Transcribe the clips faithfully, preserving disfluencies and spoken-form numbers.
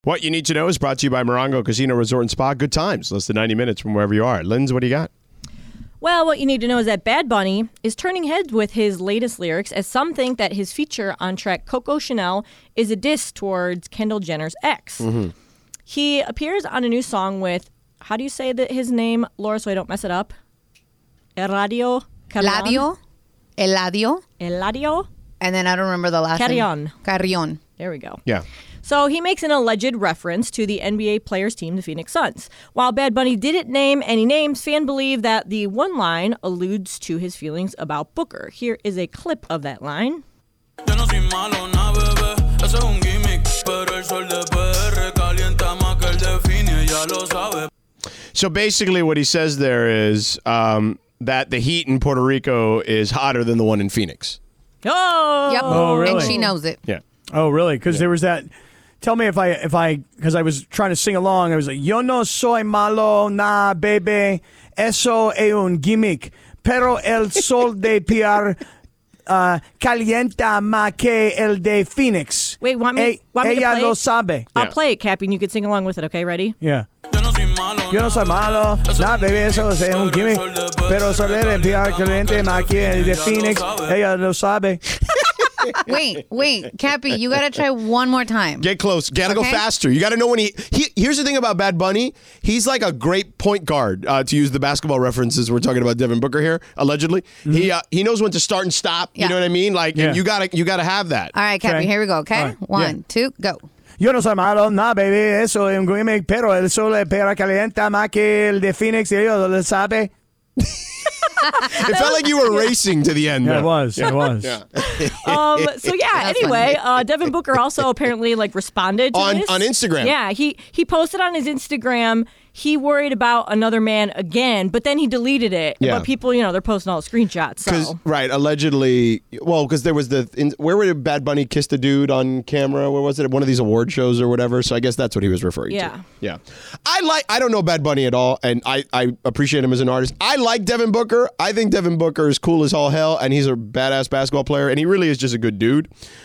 What you need to know is brought to you by Morongo Casino Resort and Spa. Good times, less than ninety minutes from wherever you are. Linz, what do you got? Well, what you need to know is that Bad Bunny is turning heads with his latest lyrics, as some think that his feature on track Coco Chanel is a diss towards Kendall Jenner's ex. Mm-hmm. He appears on a new song with, how do you say that his name, Laura, so I don't mess it up? Eladio Carrion? Ladio. Eladio. Eladio? And then I don't remember the last Carrion. name. Carrion. There we go. Yeah. So he makes an alleged reference to the N B A players' team, the Phoenix Suns. While Bad Bunny didn't name any names, fans believe that the one line alludes to his feelings about Booker. Here is a clip of that line. So basically what he says there is um, that the heat in Puerto Rico is hotter than the one in Phoenix. Oh! Yep. Oh, really? And she knows it. Yeah. Oh, really? Because Yeah. there was that. Tell me if I, if I, because I was trying to sing along. I was like, Yo no soy malo, nah, baby. Eso es un gimmick. Pero el sol de Piar uh, calienta más que el de Phoenix. Wait, want me, E- want me to ella play lo it? sabe. I'll Yeah. play it, Cappy, and you can sing along with it, okay? Ready? Yeah. Yo no soy malo, nah, baby, eso es un gimmick. Pero el sol de Piar calienta más que el de Phoenix. Ella lo sabe. Wait, wait, Cappy, you gotta try one more time. Get close. Gotta go Okay. faster. You gotta know when he, he... Here's the thing about Bad Bunny. He's like a great point guard, uh, to use the basketball references. We're talking about Devin Booker here, allegedly. He uh, he knows when to start and stop. You Yeah. know what I mean? Like, Yeah. you gotta you gotta have that. All right, Cappy, Okay. here we go, okay? All right. One, Yeah. two, go. Yo no soy malo, nah, baby, eso es un gimmick, pero el sol de Piar calienta más que el de Phoenix. Ella lo sabe. It felt like you were racing to the end. Yeah, there. it was. It was. Yeah. Um, so yeah, That's anyway, funny. uh, Devin Booker also apparently like responded to On- this. on Instagram. Yeah, he he posted on his Instagram. He worried about another man again, but then he deleted it. Yeah. But people, you know, they're posting all the screenshots. Because So right, allegedly, well, because there was the in, where would Bad Bunny kiss the dude on camera? Where was it? At one of these award shows or whatever. So I guess that's what he was referring Yeah. to. Yeah, I like. I don't know Bad Bunny at all, and I I appreciate him as an artist. I like Devin Booker. I think Devin Booker is cool as all hell, and he's a badass basketball player, and he really is just a good dude.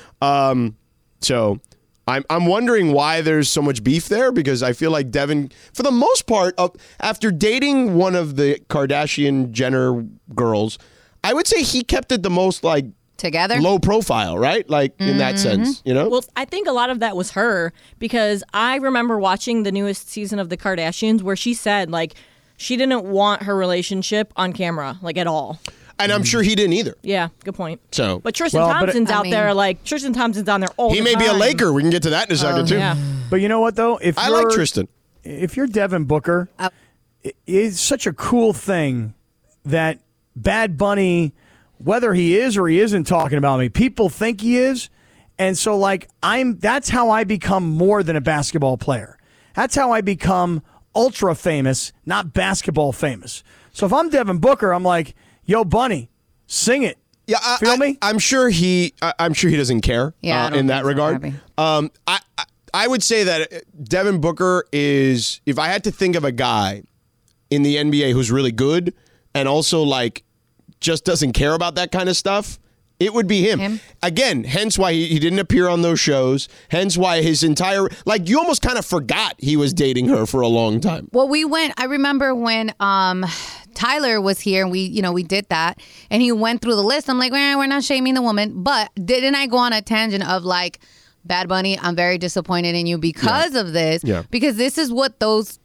Um, so. I'm I'm wondering why there's so much beef there, because I feel like Devin, for the most part, uh, after dating one of the Kardashian Jenner girls, I would say he kept it the most like Together? low profile, right? Like in that sense, you know? well, I think a lot of that was her, because I remember watching the newest season of the Kardashians where she said like she didn't want her relationship on camera, like at all. And I'm sure he didn't either. Yeah, good point. So But Tristan Well, but- Thompson's I out mean- there, like Tristan Thompson's on there all he the may time. be a Laker. We can get to that in a second too. Yeah. But you know what, though? If I you're, like Tristan. If you're Devin Booker, Uh, it- it's such a cool thing that Bad Bunny, whether he is or he isn't talking about me, people think he is. And so, like, I'm. that's how I become more than a basketball player. That's how I become ultra famous, not basketball famous. So if I'm Devin Booker, I'm like, yo, Bunny, sing it. Yeah, I, Feel I, me? I'm sure he. I, I'm sure he doesn't care. Yeah, I uh, don't in think that so, regard. Abby. Um, I, I I would say that Devin Booker is. If I had to think of a guy in the N B A who's really good and also like just doesn't care about that kind of stuff, it would be him. Him? Again, hence why he, he didn't appear on those shows. Hence why his entire like you almost kind of forgot he was dating her for a long time. Well, we went, I remember when um, Tyler was here and we, you know, we did that and he went through the list. I'm like, well, we're not shaming the woman. But didn't I go on a tangent of like, Bad Bunny, I'm very disappointed in you because of this. Yeah. Because this is what those,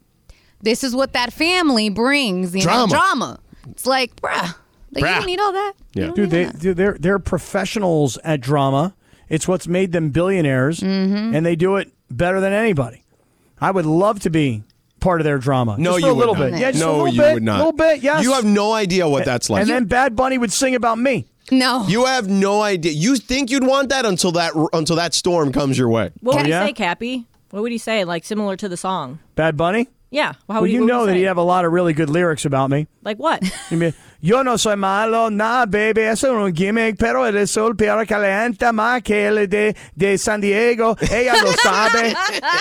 this is what that family brings. You Drama. know, drama. It's like, bruh, like, Bruh. you don't need all that. Yeah. You don't Dude, need they, that. dude, they're they're professionals at drama. It's what's made them billionaires, Mm-hmm. and they do it better than anybody. I would love to be part of their drama. No, just you for a would little not. bit. Yeah, just a no, little you bit, would not. A little bit, yes. You have no idea what that's like. And then Bad Bunny would sing about me. No. You have no idea. You think you'd want that until that until that storm comes your way. What would Oh, yeah? he say, Cappy? What would he say? Like similar to the song? Bad Bunny? Yeah. How Well, would he, you what would know he that say? he'd have a lot of really good lyrics about me. Like what? You mean, Yo no soy malo, nah, baby, eso es un gimmick, pero el sol peor calienta más que el de, de San Diego. Ella lo sabe.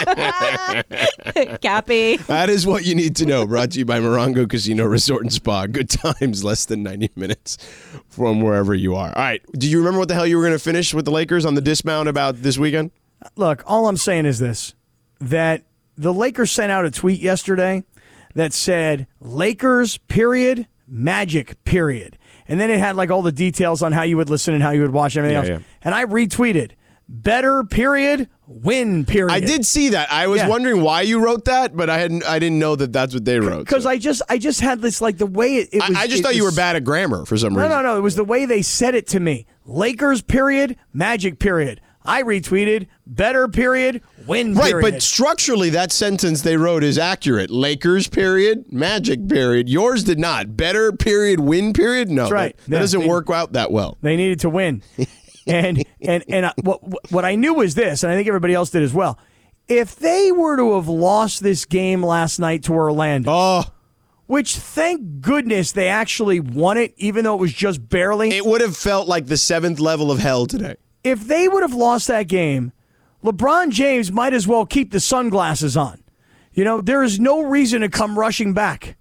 Cappy. That is what you need to know. Brought to you by Morongo Casino Resort and Spa. Good times, less than ninety minutes from wherever you are. All right. Do you remember what the hell you were going to finish with the Lakers on the dismount about this weekend? Look, all I'm saying is this. that the Lakers sent out a tweet yesterday that said, Lakers, period, Magic, period. And then it had like all the details on how you would listen and how you would watch and everything Yeah, else. yeah. And I retweeted, better, period, win, period. I did see that. I was Yeah. wondering why you wrote that, but I hadn't. I didn't know that that's what they wrote. Because so. I just I just had this, like, the way it, it was. I, I just it thought you were was- bad at grammar for some No, reason. no, no. It was the way they said it to me. Lakers, period, Magic, period. I retweeted, better, period, win, Right, period. but structurally, that sentence they wrote is accurate. Lakers, period, Magic, period. Yours did not. Better, period, win, period. No, That's right. that, that Yeah, doesn't they- work out that well. They needed to win. and and and I, what what I knew was this, and I think everybody else did as well. If they were to have lost this game last night to Orlando, Oh, which thank goodness they actually won it, even though it was just barely. it would have felt like the seventh level of hell today. If they would have lost that game, LeBron James might as well keep the sunglasses on. You know, there is no reason to come rushing back.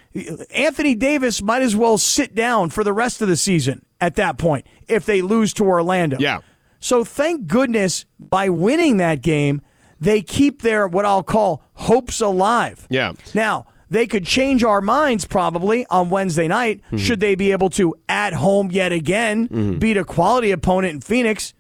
Anthony Davis might as well sit down for the rest of the season at that point if they lose to Orlando. Yeah. So thank goodness by winning that game, they keep their what I'll call hopes alive. Yeah. Now, they could change our minds probably on Wednesday night Mm-hmm. should they be able to, at home yet again, Mm-hmm. beat a quality opponent in Phoenix.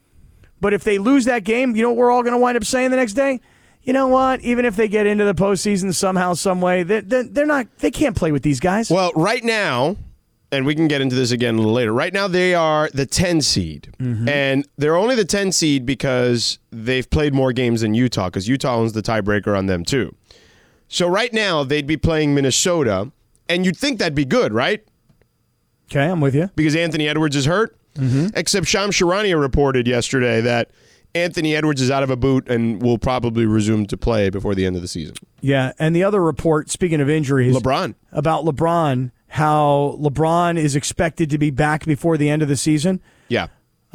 But if they lose that game, you know what we're all going to wind up saying the next day? You know what? Even if they get into the postseason somehow, some way, they're, they're not. They can't play with these guys. Well, right now, and we can get into this again a little later. Right now, they are the ten seed, Mm-hmm. and they're only the ten seed because they've played more games than Utah. Because Utah owns the tiebreaker on them too. So right now, they'd be playing Minnesota, and you'd think that'd be good, right? Okay, I'm with you. Because Anthony Edwards is hurt. Mm-hmm. Except Shams Charania reported yesterday that Anthony Edwards is out of a boot and will probably resume to play before the end of the season. Yeah, and the other report, speaking of injuries, LeBron. about LeBron, how LeBron is expected to be back before the end of the season. Yeah.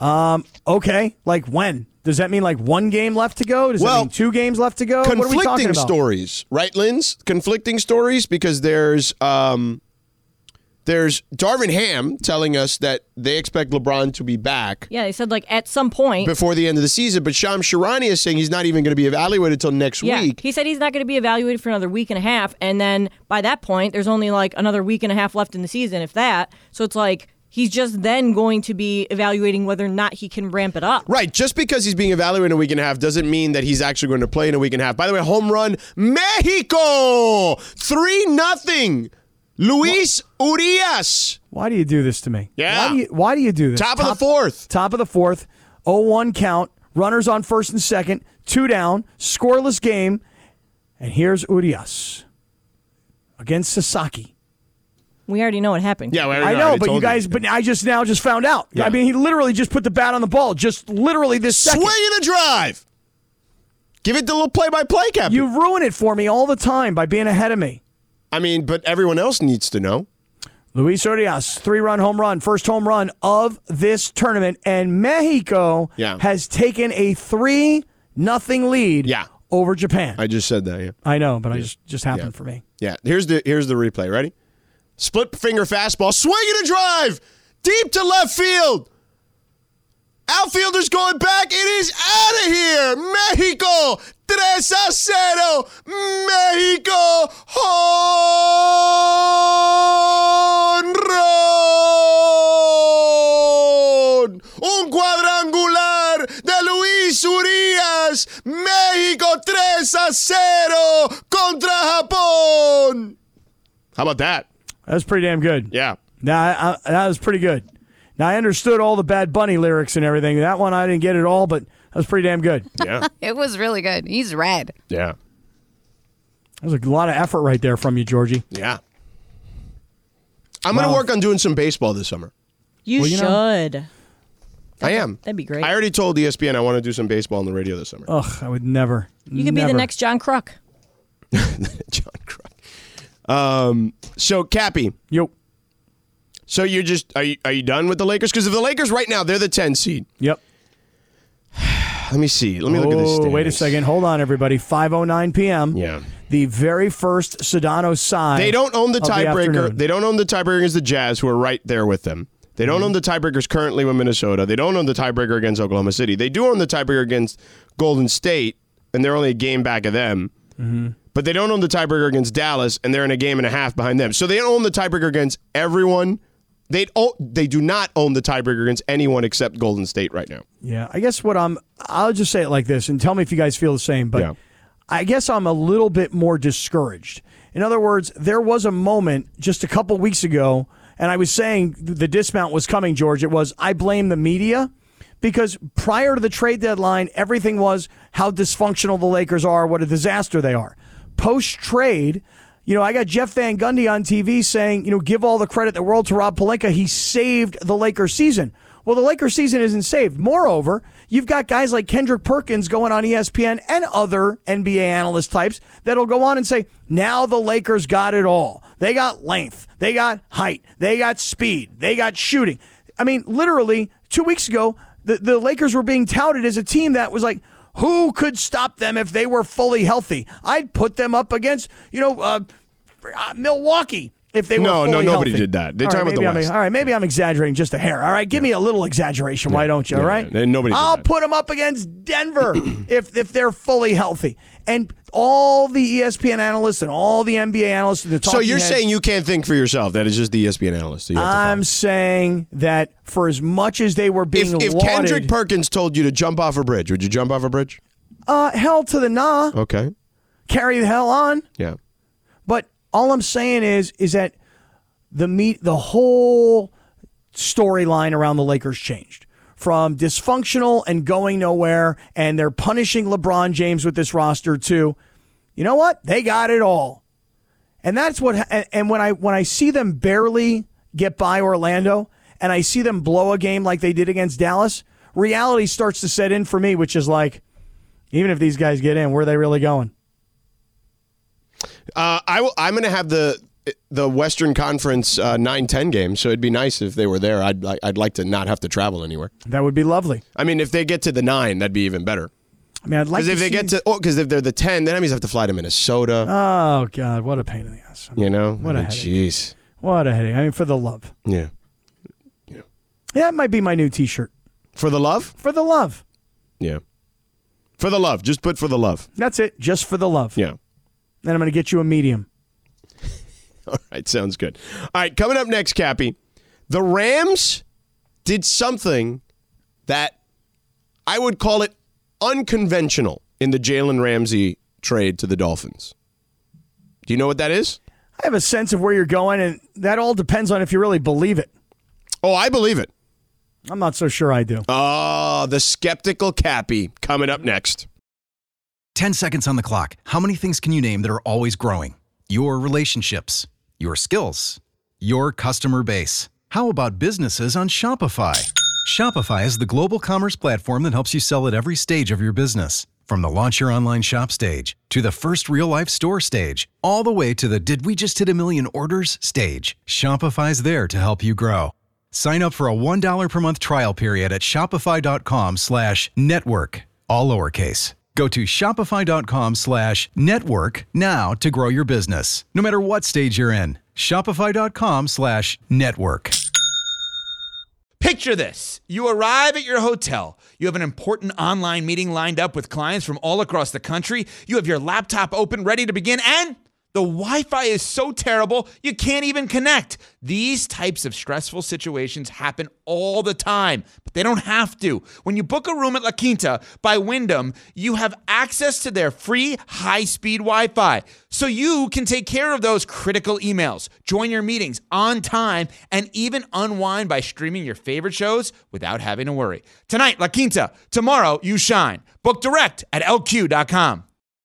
Okay, like when? Does that mean like one game left to go? Does Well, that mean two games left to go? What are we talking Conflicting about? stories, right, Linz? Conflicting stories because there's um, there's Darvin Ham telling us that they expect LeBron to be back Yeah, they said like at some point. before the end of the season, but Shams Charania is saying he's not even going to be evaluated until next Yeah, week. he said he's not going to be evaluated for another week and a half, and then by that point, there's only like another week and a half left in the season, if that. So it's like he's just then going to be evaluating whether or not he can ramp it up. Right, just because he's being evaluated in a week and a half doesn't mean that he's actually going to play in a week and a half. By the way, home run, Mexico! three nothing. Luis Urias. Why do you do this to me? Yeah. Why do you, why do you do this? Top of the fourth. Top of the fourth. oh one count. Runners on first and second. Two down. Scoreless game. And here's Urias against Sasaki. We already know what happened. Yeah, well, I know, already but you told guys, but I just now just found out. Yeah. I mean, he literally just put the bat on the ball, just literally this Swing second. and a drive. Give it the little play-by-play, Captain. You ruin it for me all the time by being ahead of me. I mean, but everyone else needs to know. Luis Urias, three-run home run, first home run of this tournament, and Mexico Yeah. has taken a three nothing lead Yeah. over Japan. I, I just said that, yeah. know, but I just just happened Yeah. for me. Yeah, here's the here's the replay. Ready? Split finger fastball, swing and a drive, deep to left field. Outfielder's going back. It is out of here. Mexico, tres a cero. Mexico, home run. Un cuadrangular de Luis Urias. México tres a cero contra Japón. How about that? That was pretty damn good. Yeah. Now, I, I, that was pretty good. Now, I understood all the Bad Bunny lyrics and everything. That one, I didn't get it all, but that was pretty damn good. Yeah. It was really good. He's red. Yeah. That was a lot of effort right there from you, Georgie. Yeah. I'm going to Well- work on doing some baseball this summer. You Well, you know- should. I am. That'd be great. I already told E S P N I want to do some baseball on the radio this summer. Ugh, I would never. You could be the never. next John Kruk. John Kruk. Um, so, Cappy, Yo. so you're just, are you, are you done with the Lakers? Because if the Lakers right now, they're the ten seed. Yep. Let me see. Let me look at this. Oh, wait a second. Hold on, everybody. five oh nine p.m. Yeah. The very first Sedano side. They don't own the of the tiebreaker. afternoon. They don't own the tiebreaker against the Jazz, who are right there with them. They don't own the tiebreakers currently with Minnesota. They don't own the tiebreaker against Oklahoma City. They do own the tiebreaker against Golden State, and they're only a game back of them. Mm-hmm. But they don't own the tiebreaker against Dallas, and they're in a game and a half behind them. So they don't own the tiebreaker against everyone. They they do not own the tiebreaker against anyone except Golden State right now. Yeah, I guess what I'm, I'll just say it like this, and tell me if you guys feel the same, but Yeah. I guess I'm a little bit more discouraged. In other words, there was a moment just a couple weeks ago, and I was saying the dismount was coming, George. It was, I blame the media, because prior to the trade deadline, everything was how dysfunctional the Lakers are, what a disaster they are. Post-trade, you know, I got Jeff Van Gundy on T V saying, you know, give all the credit in the world to Rob Pelinka. He saved the Lakers season. Well, the Lakers season isn't saved. Moreover, you've got guys like Kendrick Perkins going on E S P N and other N B A analyst types that'll go on and say, now the Lakers got it all. They got length. They got height. They got speed. They got shooting. I mean, literally, two weeks ago, the, the Lakers were being touted as a team that was like, who could stop them if they were fully healthy? I'd put them up against, you know, uh, Milwaukee. If they were No, fully no, nobody healthy. did that. They're All talking right, about the maybe West. I'm, all right, maybe I'm exaggerating just a hair. All right, give me a little exaggeration, why don't you? All Yeah, right, yeah. Nobody did I'll that. put them up against Denver if if they're fully healthy. And all the E S P N analysts and all the N B A analysts, and the So talking you're heads, saying you can't think for yourself. That is just the E S P N analyst. that you have to follow. I'm saying that for as much as they were being If, if lauded, Kendrick Perkins told you to jump off a bridge, would you jump off a bridge? uh, hell to the nah, Okay. carry the hell on. Yeah. But all I'm saying is, is that the meet, the whole storyline around the Lakers changed from dysfunctional and going nowhere, and they're punishing LeBron James with this roster too. You know what? They got it all, and that's what. And, and when I when I see them barely get by Orlando, and I see them blow a game like they did against Dallas, reality starts to set in for me, which is like, even if these guys get in, where are they really going? Uh, I will, I'm going to have the the Western Conference uh, nine ten game, so it'd be nice if they were there. I'd li- I'd like to not have to travel anywhere. That would be lovely. I mean, if they get to the nine, that'd be even better. I mean, I'd like Because to if they see get to, oh, because if they're the ten, then that means I have to fly to Minnesota. Oh God, what a pain in the ass! you know, what a I mean, headache. jeez. What a headache! I mean, for the love. Yeah. Yeah, it might be my new T-shirt. For the love? For the love. Yeah. For the love. Just put for the love. That's it. Just for the love. Yeah. Then I'm going to get you a medium. All right, sounds good. All right, coming up next, Cappy, the Rams did something that I would call it unconventional in the Jalen Ramsey trade to the Dolphins. Do you know what that is? I have a sense of where you're going, and that all depends on if you really believe it. Oh, I believe it. I'm not so sure I do. Oh, the skeptical Cappy coming up next. ten seconds on the clock. How many things can you name that are always growing? Your relationships, your skills, your customer base. How about businesses on Shopify? Shopify is the global commerce platform that helps you sell at every stage of your business. From the launch your online shop stage to the first real life store stage, all the way to the did we just hit a million orders stage. Shopify's there to help you grow. Sign up for a one dollar per month trial period at shopify.com slash network, all lowercase. Go to shopify.com slash network now to grow your business, no matter what stage you're in. Shopify.com slash network. Picture this. You arrive at your hotel. You have an important online meeting lined up with clients from all across the country. You have your laptop open, ready to begin, and the Wi-Fi is so terrible, you can't even connect. These types of stressful situations happen all the time, but they don't have to. When you book a room at La Quinta by Wyndham, you have access to their free high-speed Wi-Fi, so you can take care of those critical emails, join your meetings on time, and even unwind by streaming your favorite shows without having to worry. Tonight, La Quinta. Tomorrow, you shine. Book direct at L Q dot com.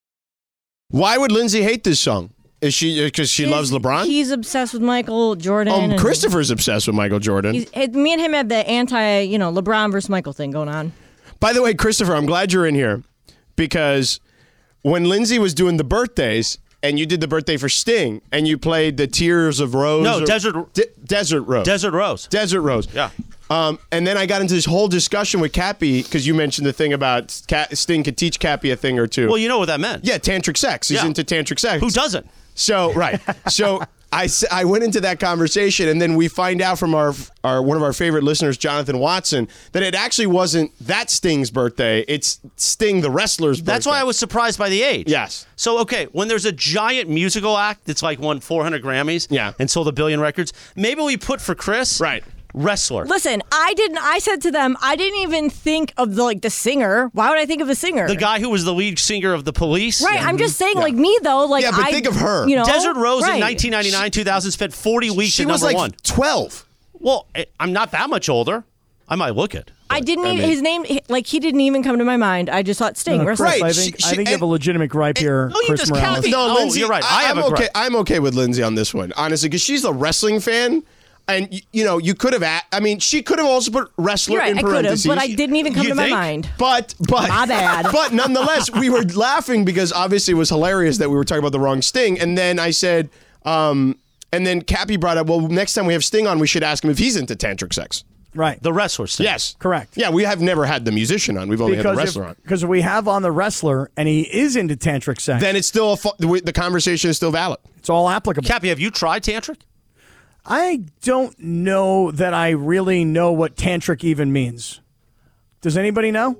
Why would Lindsay hate this song? Is she because she loves LeBron? He's obsessed with Michael Jordan. Um, and Christopher's obsessed with Michael Jordan. he's- it- me and him have the anti, you know, LeBron versus Michael thing going on. By the way, Christopher, I'm glad you're in here because when Lindsay was doing the birthdays and you did the birthday for Sting and you played the Tears of Rose. No, or- Desert- De- Desert Rose. Desert Rose. Desert Rose. Yeah. Um, and then I got into this whole discussion with Cappy because you mentioned the thing about Ca- Sting could teach Cappy a thing or two. Well, you know what that meant. yeah, tantric sex. He's Yeah. into tantric sex. Who doesn't? So, right. So I, s- I went into that conversation, and then we find out from our, our one of our favorite listeners, Jonathan Watson, that it actually wasn't that Sting's birthday. It's Sting, the wrestler's birthday. That's why I was surprised by the age. Yes. So, okay, when there's a giant musical act that's like won four hundred Grammys Yeah. and sold a billion records, maybe we put for Chris, Right. wrestler. Listen, I didn't. I said to them, I didn't even think of the like the singer. Why would I think of the singer? The guy who was the lead singer of the Police. Right. I'm just saying, like me though. Like Yeah, but I, think of her. You know, Desert Rose right. in nineteen ninety-nine, two thousand spent forty weeks She at was number like one. twelve. Well, I- I'm not that much older. I might look it. I didn't even, his name, like, he didn't even come to my mind. I just thought Sting. No, wrestler. Chris, Right, I think, she- I she- think you have a and- legitimate gripe here, no, you Chris just Morales. Kathy- No, Oh, Lindsay, you're right. I have I'm a okay. gripe. I'm okay with Lindsay on this one, honestly, because she's a wrestling fan. And, y- you know, you could have, a- I mean, she could have also put wrestler You're right, in I could have, parentheses. but I didn't even come You to my think? mind. But, but, My bad. But nonetheless, we were laughing because obviously it was hilarious that we were talking about the wrong Sting. And then I said, um, and then Cappy brought up, well, next time we have Sting on, we should ask him if he's into tantric sex. Right. The wrestler. Sting. Yes. Correct. Yeah, we have never had the musician on. We've only had the Because wrestler if, on. because if we have on the wrestler and he is into tantric sex, Then it's still, a fu- the the conversation is still valid. it's all applicable. Cappy, have you tried tantric? I don't know that I really know what tantric even means. Does anybody know?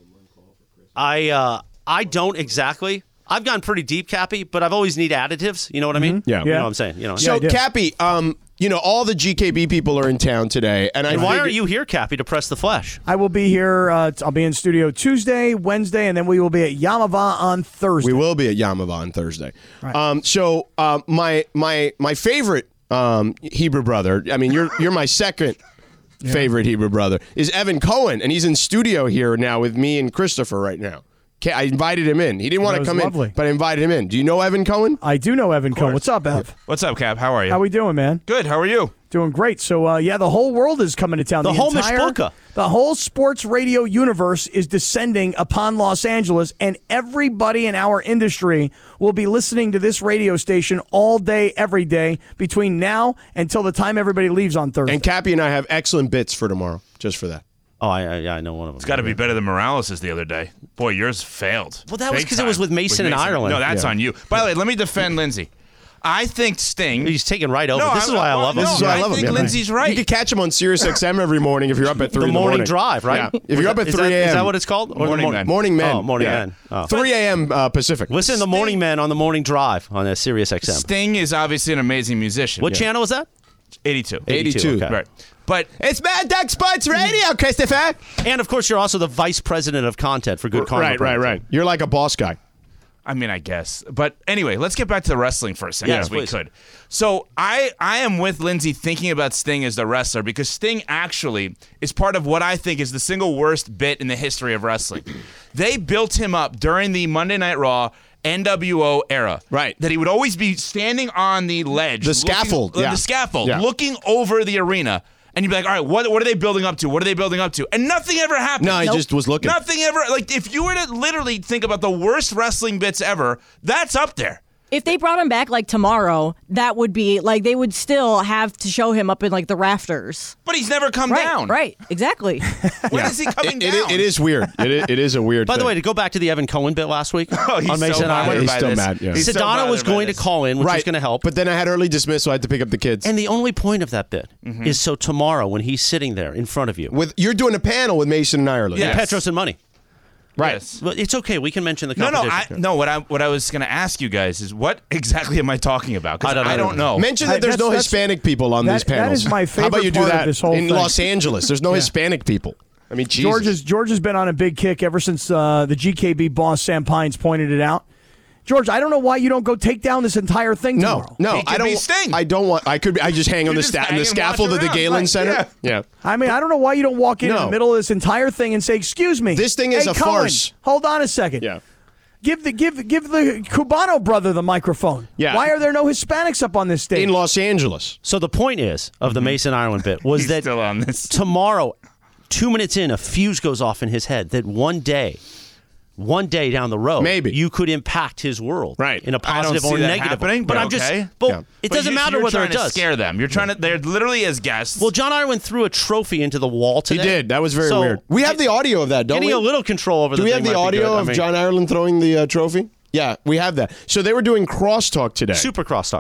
I uh, I don't exactly. I've gone pretty deep, Cappy, but I've always need additives. You know what I mean? Yeah. You Yeah. know what I'm saying? You know. So, I do. Cappy, um, you know, all the G K B people are in town today. And, I And why figured- aren't you here, Cappy, to press the flesh? I will be here. Uh, t- I'll be in studio Tuesday, Wednesday, and then we will be at Yamava on Thursday. We will be at Yamava on Thursday. Um, so uh, my my my favorite um, Hebrew brother. I mean, you're you're my second favorite Hebrew brother is Evan Cohen, and he's in studio here now with me and Christopher right now. Okay, I invited him in. He didn't want That to was come lovely. in, but I invited him in. Do you know Evan Cohen? I do know Evan Cohen. What's up, Ev? What's up, Cap? How are you? How we doing, man? Good. How are you? Doing great. So, uh, yeah, the whole world is coming to town. The whole entire, mishpucha. The whole sports radio universe is descending upon Los Angeles, and everybody in our industry will be listening to this radio station all day, every day, between now until the time everybody leaves on Thursday. And Cappy and I have excellent bits for tomorrow, just for that. Oh, I, I, yeah, I know one of them. It's got to be better than Morales' the other day. Boy, yours failed. Well, that was Big 'cause it was time. with Mason and Ireland. No, that's Yeah. on you. By the way, let me defend Lindsay. I think Sting. He's taking right over. No, this is why I love him. no, This is why I I love him. think Yeah. Lindsay's right. You could catch him on Sirius X M every morning if you're up at three The in the morning morning. drive, right? Yeah. If you're up at Is three that- a.m. Is that what it's called? Or the Morning mor- Man. Morning Men. Oh, Morning Yeah. Men. Oh. three a.m. Uh, Pacific. Listen to the Morning Men on the Morning Drive on uh, Sirius X M. Sting is obviously an amazing musician. What channel is that? eighty-two. eighty-two. Okay. Right. But It's Mad Dog Sports Radio, Christopher. And of course, you're also the vice president of content for Good Karma. Right, right, right. You're like a boss guy. I mean, I guess. But anyway, let's get back to the wrestling for a second, Yes, if we please. could. So I, I am with Lindsay thinking about Sting as the wrestler because Sting actually is part of what I think is the single worst bit in the history of wrestling. They built him up during the Monday Night Raw N W O era. Right. That he would always be standing on the ledge. The looking- scaffold, uh, yeah. The scaffold, Yeah. looking over the arena. And you'd be like, all right, what, what are they building up to? What are they building up to? And nothing ever happened. No, he just was looking. Nothing ever. Like, if you were to literally think about the worst wrestling bits ever, that's up there. If they brought him back like tomorrow, that would be like they would still have to show him up in like the rafters. But he's never come Right, down. right, exactly. When is he coming It, down? it, it is weird. It is, it is a weird By the thing. way, to go back to the Evan Cohen bit last week Oh, he's on so Mason bothered Island, He's by still this. mad, yeah. He's so Sedona was bothered by going to this. call in, which right. was going to help. But then I had early dismissal. I had to pick up the kids. And the only point of that bit Mm-hmm. is so tomorrow when he's sitting there in front of you, with you're doing a panel with Mason and Ireland. Yeah. and Petros and Money. Right. Yes. Well, it's okay. We can mention the No, no, competition. I, no. What I what I was going to ask you guys is what exactly am I talking about? Because I don't know. I don't know. Mention Hey, that there's that's- no that's- Hispanic people on that- these panels. that is my How about favorite you do part of that this whole in thing. Los Angeles? There's no Yeah. Hispanic people. I mean, Jesus. George, is, George has been on a big kick ever since uh, the G K B boss, Sam Pines, pointed it out. George, I don't know why you don't go take down this entire thing No, tomorrow. no, He could I don't. be Sting. I don't want. I could. Be, I just hang on You the just sta- hang the and scaffold watch at the around, Galen right, Center. yeah. Yeah. I mean, I don't know why you don't walk in, in No. the middle of this entire thing and say, "Excuse me, This thing is hey, a Cohen, farce." Hold on a second. Yeah. Give the give give the Cubano brother the microphone. Yeah. Why are there no Hispanics up on this stage? In Los Angeles. So the point is of the Mason Ireland bit was He's that still on this. tomorrow, two minutes in, a fuse goes off in his head that one day, one day down the road, Maybe. you could impact his world, Right. in a I don't positive see or that negative. happening, but but I'm just, okay. but Yeah. it But doesn't you- matter you're whether trying it to does. scare them. You're trying to. They're literally as guests. Well, John Ireland threw a trophy into the wall He today. did. That was very So, weird. We have the audio of that, don't Getting we? a little control over Do the we thing have the might be audio good. I of mean, John Ireland throwing the uh, trophy? Yeah, we have that. So they were doing crosstalk today. Super crosstalk.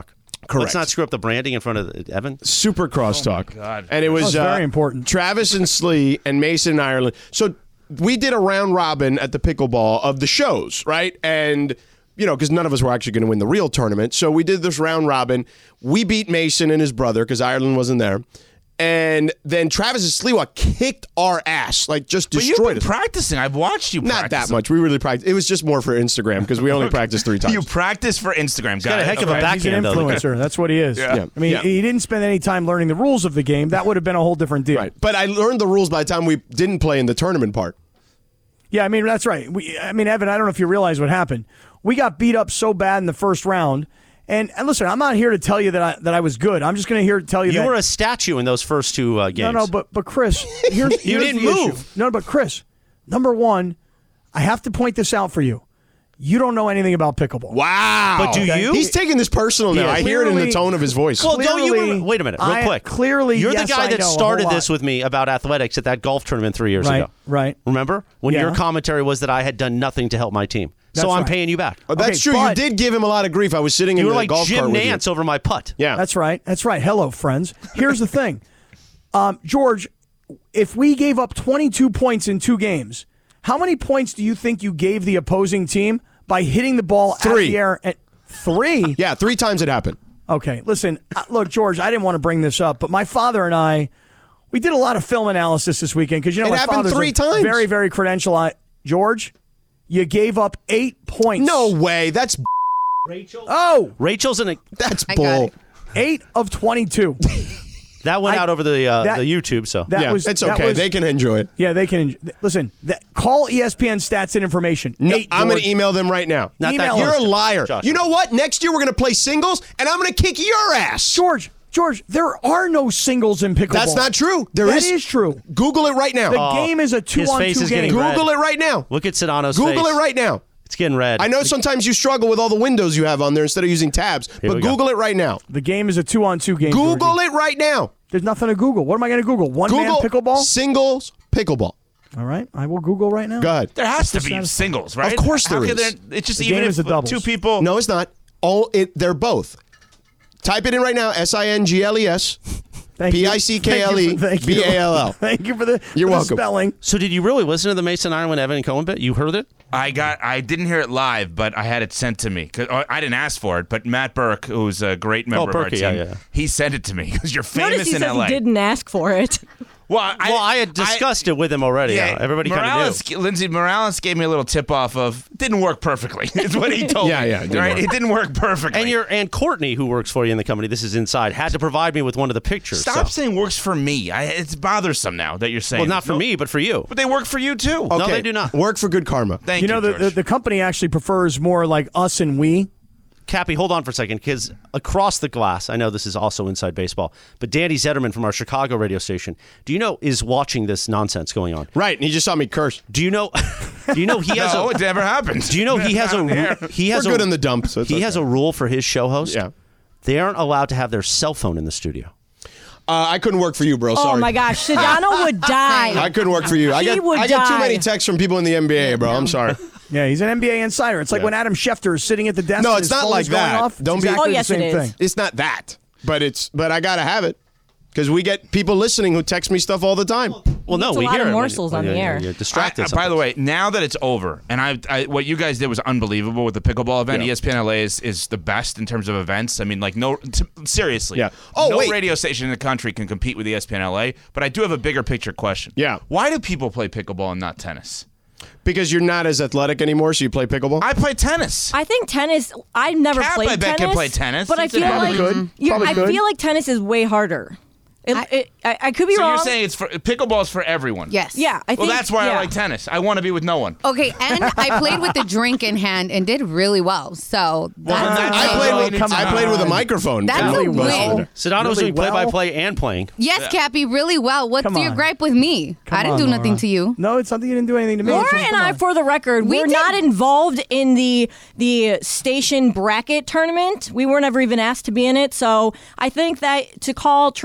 Correct. Let's not screw up the branding in front of Evan. Super crosstalk. Oh God. And it was, was uh, very important. Travis and Slee and Mason and Ireland. So we did a round robin at the pickleball of the shows, right? And, you know, because none of us were actually going to win the real tournament. So we did this round robin. We beat Mason and his brother because Ireland wasn't there. And then Travis and Sliwa kicked our ass, like just But destroyed you've been us. practicing. I've watched you Not practice. that much. We really practiced. It was just more for Instagram because we only practiced three times. You practice for Instagram. Got a heck of a Right, he's an backhand, though. influencer. That's what he is. Yeah. I mean, Yeah. he didn't spend any time learning the rules of the game. That would have been a whole different deal. Right. But I learned the rules by the time we didn't play in the tournament part. Yeah, I mean, that's right. We, I mean, Evan, I don't know if you realize what happened. We got beat up so bad in the first round. And, and listen, I'm not here to tell you that I that I was good. I'm just going to here to tell you You that were a statue in those first two uh, games. no, no, but but Chris, here's, You here's didn't the issue. move. No, but Chris, number one, I have to point this out for you. You don't know anything about pickleball. Wow. But do you? He's taking this personal now. Yeah. I hear it in the Clearly- tone of his voice. Well, don't you Clearly, remember? Wait a minute, real I- quick. clearly, you're yes, the guy I that know a started whole this lot. with me about athletics at that golf tournament three years Right, ago. right. Remember when Yeah. your commentary was that I had done nothing to help my team? That's so I'm right. paying you back. Oh, that's Okay, true. but- You did give him a lot of grief. I was sitting in You were the like golf Jim cart with you. Nance over my putt. Yeah. That's right. That's right. Hello, friends. Here's the thing, um, George. If we gave up twenty-two points in two games, how many points do you think you gave the opposing team by hitting the ball out of Three. the air? At three. Yeah, three times it happened. Okay, listen, uh, look, George, I didn't want to bring this up, but my father and I, we did a lot of film analysis this weekend because, you know, It my happened father's three a times. very, very credentialed. George, you gave up eight points. No way. That's Oh, Rachel's in a that's I got bull. it. eight of twenty-two. that went I- out over the uh, that- the YouTube. So That yeah, was it's that okay. was- They can enjoy it. Yeah, they can. Listen, that, call E S P N Stats and Information. No, Eight, I'm going George. to email them right now. Not that Email You're us. a liar. Josh. You know what? Next year we're going to play singles, and I'm going to kick your ass. George, George, there are no singles in pickleball. That's not true. There That is. is true. Google it right now. The game is a his face two-on-two is getting game. red. Google it right now. look at Sedano's Google face. it right now. It's getting red. I know sometimes you struggle with all the windows you have on there instead of using tabs, Here but we go. Google it right now. The game is a two-on-two game. Google Georgie. it right now. There's nothing to Google. What am I going to Google? One-man Google pickleball? singles pickleball. All right, I will Google right now. Go ahead. There has to be Satisfying. singles, right? Of course How there could is. There, it's just The even game if is a doubles. two people. No, it's not. All it. They're both. Type it in right now. S I N G L E S. Thank you. P I C K L E Thank you for- B A L L. Thank you for the, You're for the welcome. spelling. So did you really listen to the Mason Ireland Evan and Cohen bit? You heard it? I got. I didn't hear it live, but I had it sent to me. 'Cause- I didn't ask for it, but Matt Burke, who's a great member of our Berkey, team, yeah, yeah. he sent it to me because you're famous Notice he in says L A. he didn't ask for it. Well, I, well, I had discussed it with him already. Yeah, everybody kind of Morales, knew. Lindsay Morales gave me a little tip off of didn't work perfectly. Is what he told Yeah, me. yeah, it didn't right? work. It didn't work perfectly. And your and Courtney, who works for you in the company, this is inside, had to provide me with one of the pictures. Stop so. saying works for me. I, it's bothersome now that you're saying. Well, not for No, me, but for you. but they work for you too. No, they do not. Work for good karma. Thank You you. know, the, George. the, the company actually prefers more like us and we. Cappy, hold on for a second, because across the glass, I know this is also inside baseball, but Danny Zetterman from our Chicago radio station, do you know, is watching this nonsense going on? Right, and he just saw me curse. Do you know? Do you know he has no, a? it never happens. Do you know he has a? Not ru- there. He has We're a, good in the dump, so it's he okay. has a rule for his show host. Yeah. They aren't allowed to have their cell phone in the studio. Uh, I couldn't work for you, bro. Oh Sorry. my gosh, Sedano would die. I couldn't work for you. I He got would I got too die. many texts from people in the N B A, bro. I'm sorry. Yeah, he's an N B A insider. It's like when Adam Schefter is sitting at the desk. No, and it's his not phone like is going that. Off. It's Don't be- exactly Oh, yes, the same it is. thing. It's not that, but it's but I gotta have it because we get people listening who text me stuff all the time. Well, no, It's a we lot hear of it when- morsels when on the you're- air. You're I, distracted. uh, by the sometimes. way, now that it's over, and I, I what you guys did was unbelievable with the pickleball event. Yeah. E S P N L A is, is the best in terms of events. I mean, like no, t- seriously. Yeah. Oh, no wait. radio station in the country can compete with E S P N L A. But I do have a bigger picture question. Yeah. Why do people play pickleball and not tennis? Because you're not as athletic anymore, so you play pickleball. I play tennis. I think tennis. I've never Cap, played I bet, tennis. can play tennis. but I He's feel an like athlete. Could. you- Probably I could. feel like tennis is way harder. It, I- it, I, I could be so wrong. you're saying it's for pickleball is for everyone? Yes. yeah, I Well, think that's why yeah. I like tennis. I want to be with no one. Okay, and I played with the drink in hand and did really well. So that's then a that's I win. played Oh, with come I played with a on. microphone. That's too. a But- win. Sedano was Really doing well? play-by-play and playing. Yes, Cappy, really well. What's Come your on. gripe with me? Come I didn't on, do nothing Laura. to you. No, it's something you didn't do anything to me. Laura Come and I, on. for the record, We we're did- not involved in the the station bracket tournament. We weren't ever even asked to be in it. So I think that to call Travis and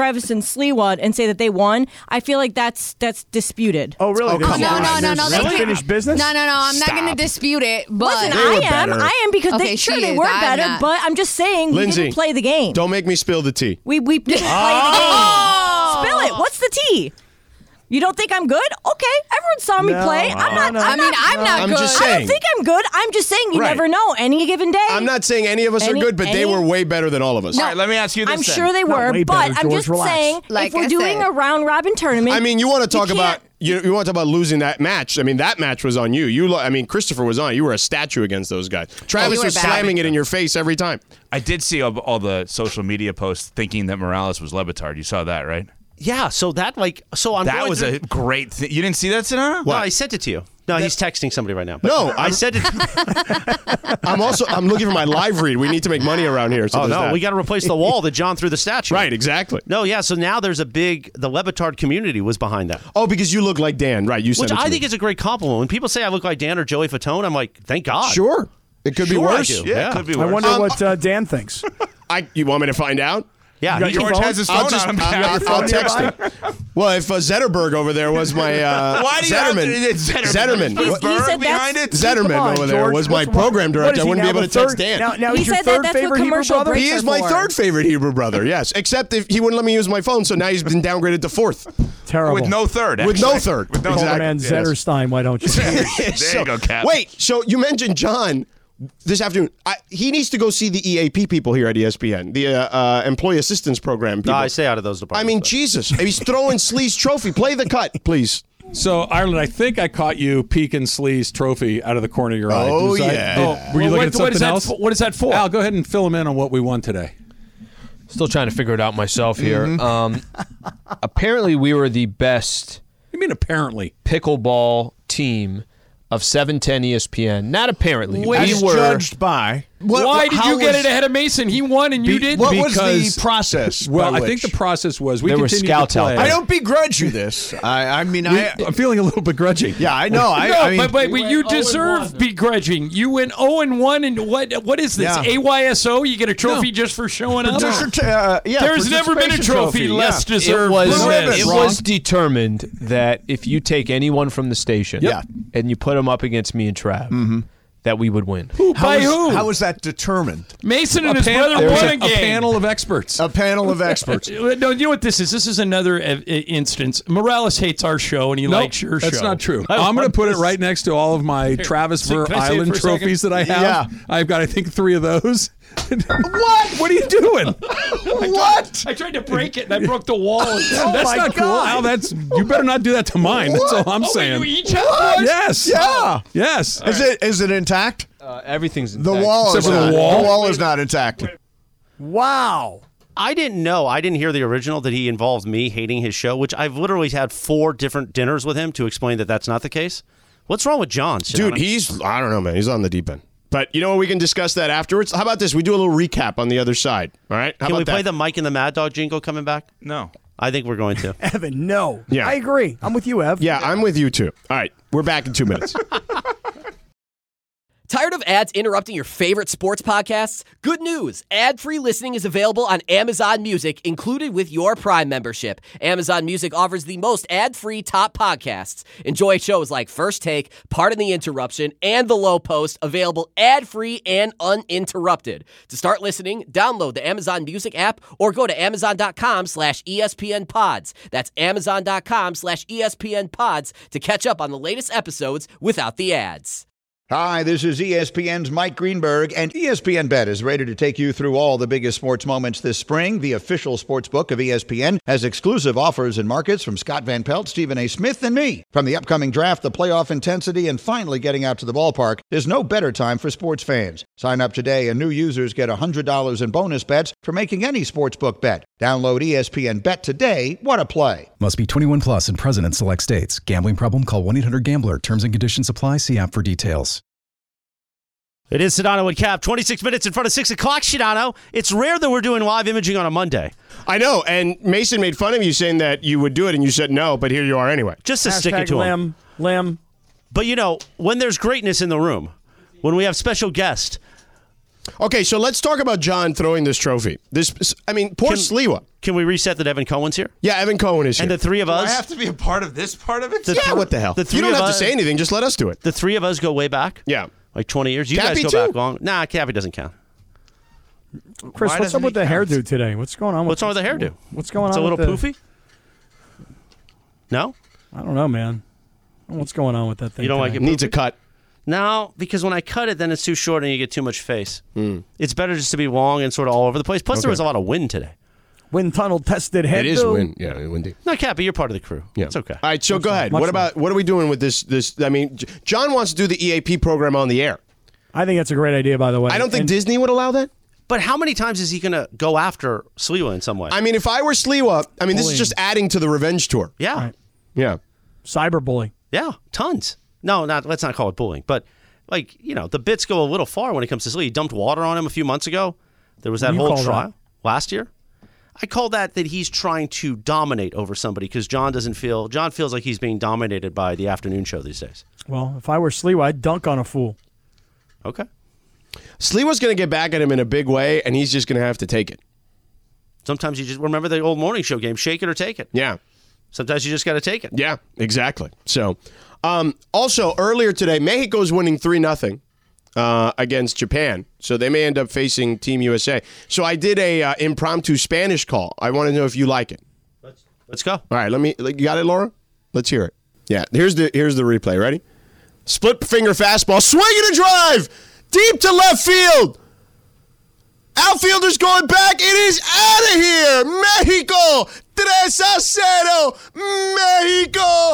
Sliwa and say that they won, I feel like that's that's disputed. Oh, really? Oh, There's- come no, on. no, no, no. there's They can't- unfinished business? No, no, no. I'm not Stop. going to dispute it. But Listen, They I were am. better. I am because Okay, they sure she they is. were I'm better, not. but I'm just saying we Lindsay, didn't play the game. Don't make me spill the tea. We we didn't play the game. Spill it. What's the tea? You don't think I'm good? Okay, everyone saw me No, play. I'm not. no, no. I mean, I'm not I'm good. just I saying. don't think I'm good. I'm just saying you Right. never know. Any given day. I'm not saying any of us Any- are good, but they any- were way better than all of us. All right, let me ask you this. I'm then. sure they Not were, way but better, I'm George, just relax. saying Like if we're I doing said. a round robin tournament. I mean, you want to talk can't- about you, you want to talk about losing that match. I mean, that match was on you. You, lo- I mean, Christopher was on. You were a statue against those guys. Travis you were was bad. slamming it in your face every time. I did see all, all the social media posts thinking that Morales was Levitard. You saw that, right? Yeah, so that like so I'm That going was through, a great thing. You didn't see that, Sedano? No, I sent it to you. No, he's texting somebody right now. But No, I I'm- said it. I'm also I'm looking for my live read. We need to make money around here. So Oh there's no, that. we got to replace the wall that John threw the statue. right, exactly. No, yeah. So now there's a big. The Levitard community was behind that, Oh, because you look like Dan, right? You said which it to I me. think is a great compliment. When people say I look like Dan or Joey Fatone, I'm like, thank God. sure. It could Sure be I worse. do. Yeah, Yeah. it could be I worse. wonder Um, what uh, Dan thinks. I you want me to find out? Yeah, You got he- your George phone? has his phone I'll just on him. I'll, I'll, I'll text him. Well, if uh, Zetterberg over there was my uh, Why do you have to- Zetterman, it's Zetterman, Zetterman. There's What- He Berg said behind that's- it. Zetterman Come on, over there George, was my what's- program what director. is I he wouldn't be now, able to the text third- Dan. Now, now He he's your said that third that's what favorite Hebrew commercial brother? breaks He is are my for. third favorite Hebrew brother. Yes, except if he wouldn't let me use my phone, so now he's been downgraded to fourth Terrible. With no third, with no actually. third. With no Call the Exactly. man Yes. Zetterstein, why don't you? There So- you go, Cap. Wait, so you mentioned John this afternoon. I, he needs to go see the E A P people here at E S P N, the uh, uh, Employee Assistance Program people. No, I stay out of those I departments. mean, but- Jesus, he's throwing Slee's trophy. Play the cut, please. So, Ireland, I think I caught you peeking Slee's trophy out of the corner of your eye. Oh, Was I- yeah. oh, were you Well, looking what- at what is something that else? for- what is that for? Al, go ahead and fill him in on what we won today. Still trying to figure it out myself here. Um, apparently, we were the best What do you mean, apparently? pickleball team of seven ten E S P N. Not apparently. As we were. judged by. What, Why did how you get was- it ahead of Mason? He won and you didn't. What was Because- the process? Well, by I think which- the process was we There were continued scouts to out play. there. I don't begrudge you this. I, I mean, I. I'm feeling a little begrudging. Yeah, I know. I, no, I mean, but, but, but you went oh and deserve one. begrudging. You went oh and one, and what? What is this? Yeah. A Y S O? You get a trophy just for showing up? Particip- uh, yeah, There's never been a participation trophy, yeah. less It deserved. was, than Blue ribbon. this. it Wrong. was was determined that if you take anyone from the station Yeah. and you put them up against me and Trav, that we would win. How By was- who? How was that determined? Mason and a, his pan- brother there was won a, a, a game. panel of experts. A panel of experts. No, you know what this is? This is another uh, uh, instance. Morales hates our show and he Nope, likes your that's show. not true. I I'm going to want put it this. right next to all of my Travis so Ver can I say it Island for a second? trophies that I have. Yeah. I've got, I think, three of those. What? What are you doing? What? I tried to break it and I broke the wall. that's my not cool. God. Al, that's you better not do that to mine. That's all I'm Oh, wait, saying. you each have one? Yes. Yeah. Yes. Is it is it intact? Uh, everything's The intact. wall Except is for the not. wall? The wall is not intact. Wow. I didn't know. I didn't hear the original that he involved me hating his show, which I've literally had four different dinners with him to explain that that's not the case. What's wrong with John? Dude, Sedano? he's, I don't know, man. He's on the deep end. But you know what? We can discuss that afterwards. How about this? We do a little recap on the other side. All right? How Can about we play that? the Mike and the Mad Dog jingle coming back? No. I think we're going to. Evan, no. Yeah. I agree. I'm with you, Ev. Yeah, I'm with you too. All right. We're back in two minutes. Tired of ads interrupting your favorite sports podcasts? Good news! Ad-free listening is available on Amazon Music, included with your Prime membership. Amazon Music offers the most ad-free top podcasts. Enjoy shows like First Take, Pardon the Interruption, and The Low Post, available ad-free and uninterrupted. To start listening, download the Amazon Music app or go to amazon.com slash ESPN pods. That's amazon.com slash ESPN pods to catch up on the latest episodes without the ads. Hi, this is E S P N's Mike Greenberg, and E S P N Bet is ready to take you through all the biggest sports moments this spring. The official sports book of E S P N has exclusive offers and markets from Scott Van Pelt, Stephen A. Smith, and me. From the upcoming draft, the playoff intensity, and finally getting out to the ballpark, there's no better time for sports fans. Sign up today, and new users get one hundred dollars in bonus bets for making any sportsbook bet. Download E S P N Bet today. What a play. Must be twenty-one plus and present in select states. Gambling problem? Call one eight hundred gambler. Terms and conditions apply. See app for details. It is Sedano and Cap, twenty-six minutes in front of six o'clock, Sedano. It's rare that we're doing live imaging on a Monday. I know. And Mason made fun of you saying that you would do it, and you said no, but here you are anyway. Just to stick it Hashtag to him. limb, limb. But, you know, when there's greatness in the room, when we have special guests, Okay, so let's talk about John throwing this trophy. This, I mean, poor Can- Sliwa. Can we reset that Evan Cohen's here? Yeah, Evan Cohen is here. And the three of Do I us. have to be a part of this part of it? The yeah, th- what the hell? the three you don't of have us- to say anything. Just let us do it. The three of us go way back. Yeah. Like twenty years. You Cappy guys go too? back long. Nah, Cappy doesn't count. Chris, Why what's doesn't up with he the count? hairdo today? What's going on? What's with wrong with the hairdo? What's going It's on? a little with the, poofy? No? I don't know, man. I don't know what's going on with that thing? You don't like today. it? Needs a cut. No, because when I cut it, then it's too short and you get too much face. Mm. It's better just to be long and sort of all over the place. Plus, there Okay. was a lot of wind today. Wind tunnel tested head. It is do. wind. Yeah, windy. No, Cappy, you're part of the crew. Yeah. It's okay. All right, so go ahead. much What love. about what are we doing with this? This I mean, J- John wants to do the E A P program on the air. I think that's a great idea, by the way. I don't think And Disney would allow that. But how many times is he going to go after Sliwa in some way? I mean, if I were Sliwa, I mean, this is Bullying. just adding to the revenge tour. yeah. Right. Yeah. cyberbullying. Yeah, tons. No, not let's not call it bullying, but like, you know, the bits go a little far when it comes to Sliwa. He dumped water on him a few months ago. There was What that do you whole call trial last year. I call that that he's trying to dominate over somebody because John doesn't feel John feels like he's being dominated by the afternoon show these days. Well, if I were Sliwa, I'd dunk on a fool. Okay. Sliwa's going to get back at him in a big way, and he's just going to have to take it. Sometimes you just remember the old morning show game, shake it or take it. Yeah. Sometimes you just got to take it. Yeah, exactly. So, um, also earlier today, Mexico's winning three nothing uh, against Japan, so they may end up facing Team U S A. So I did a uh, impromptu Spanish call. I want to know if you like it. Let's, let's go. All right, let me. You got it, Laura? Let's hear it. Yeah, here's the here's the replay. Ready? Split finger fastball, swing and a drive, deep to left field. Outfielder's going back. It is out of here. Mexico, tres a cero. Mexico,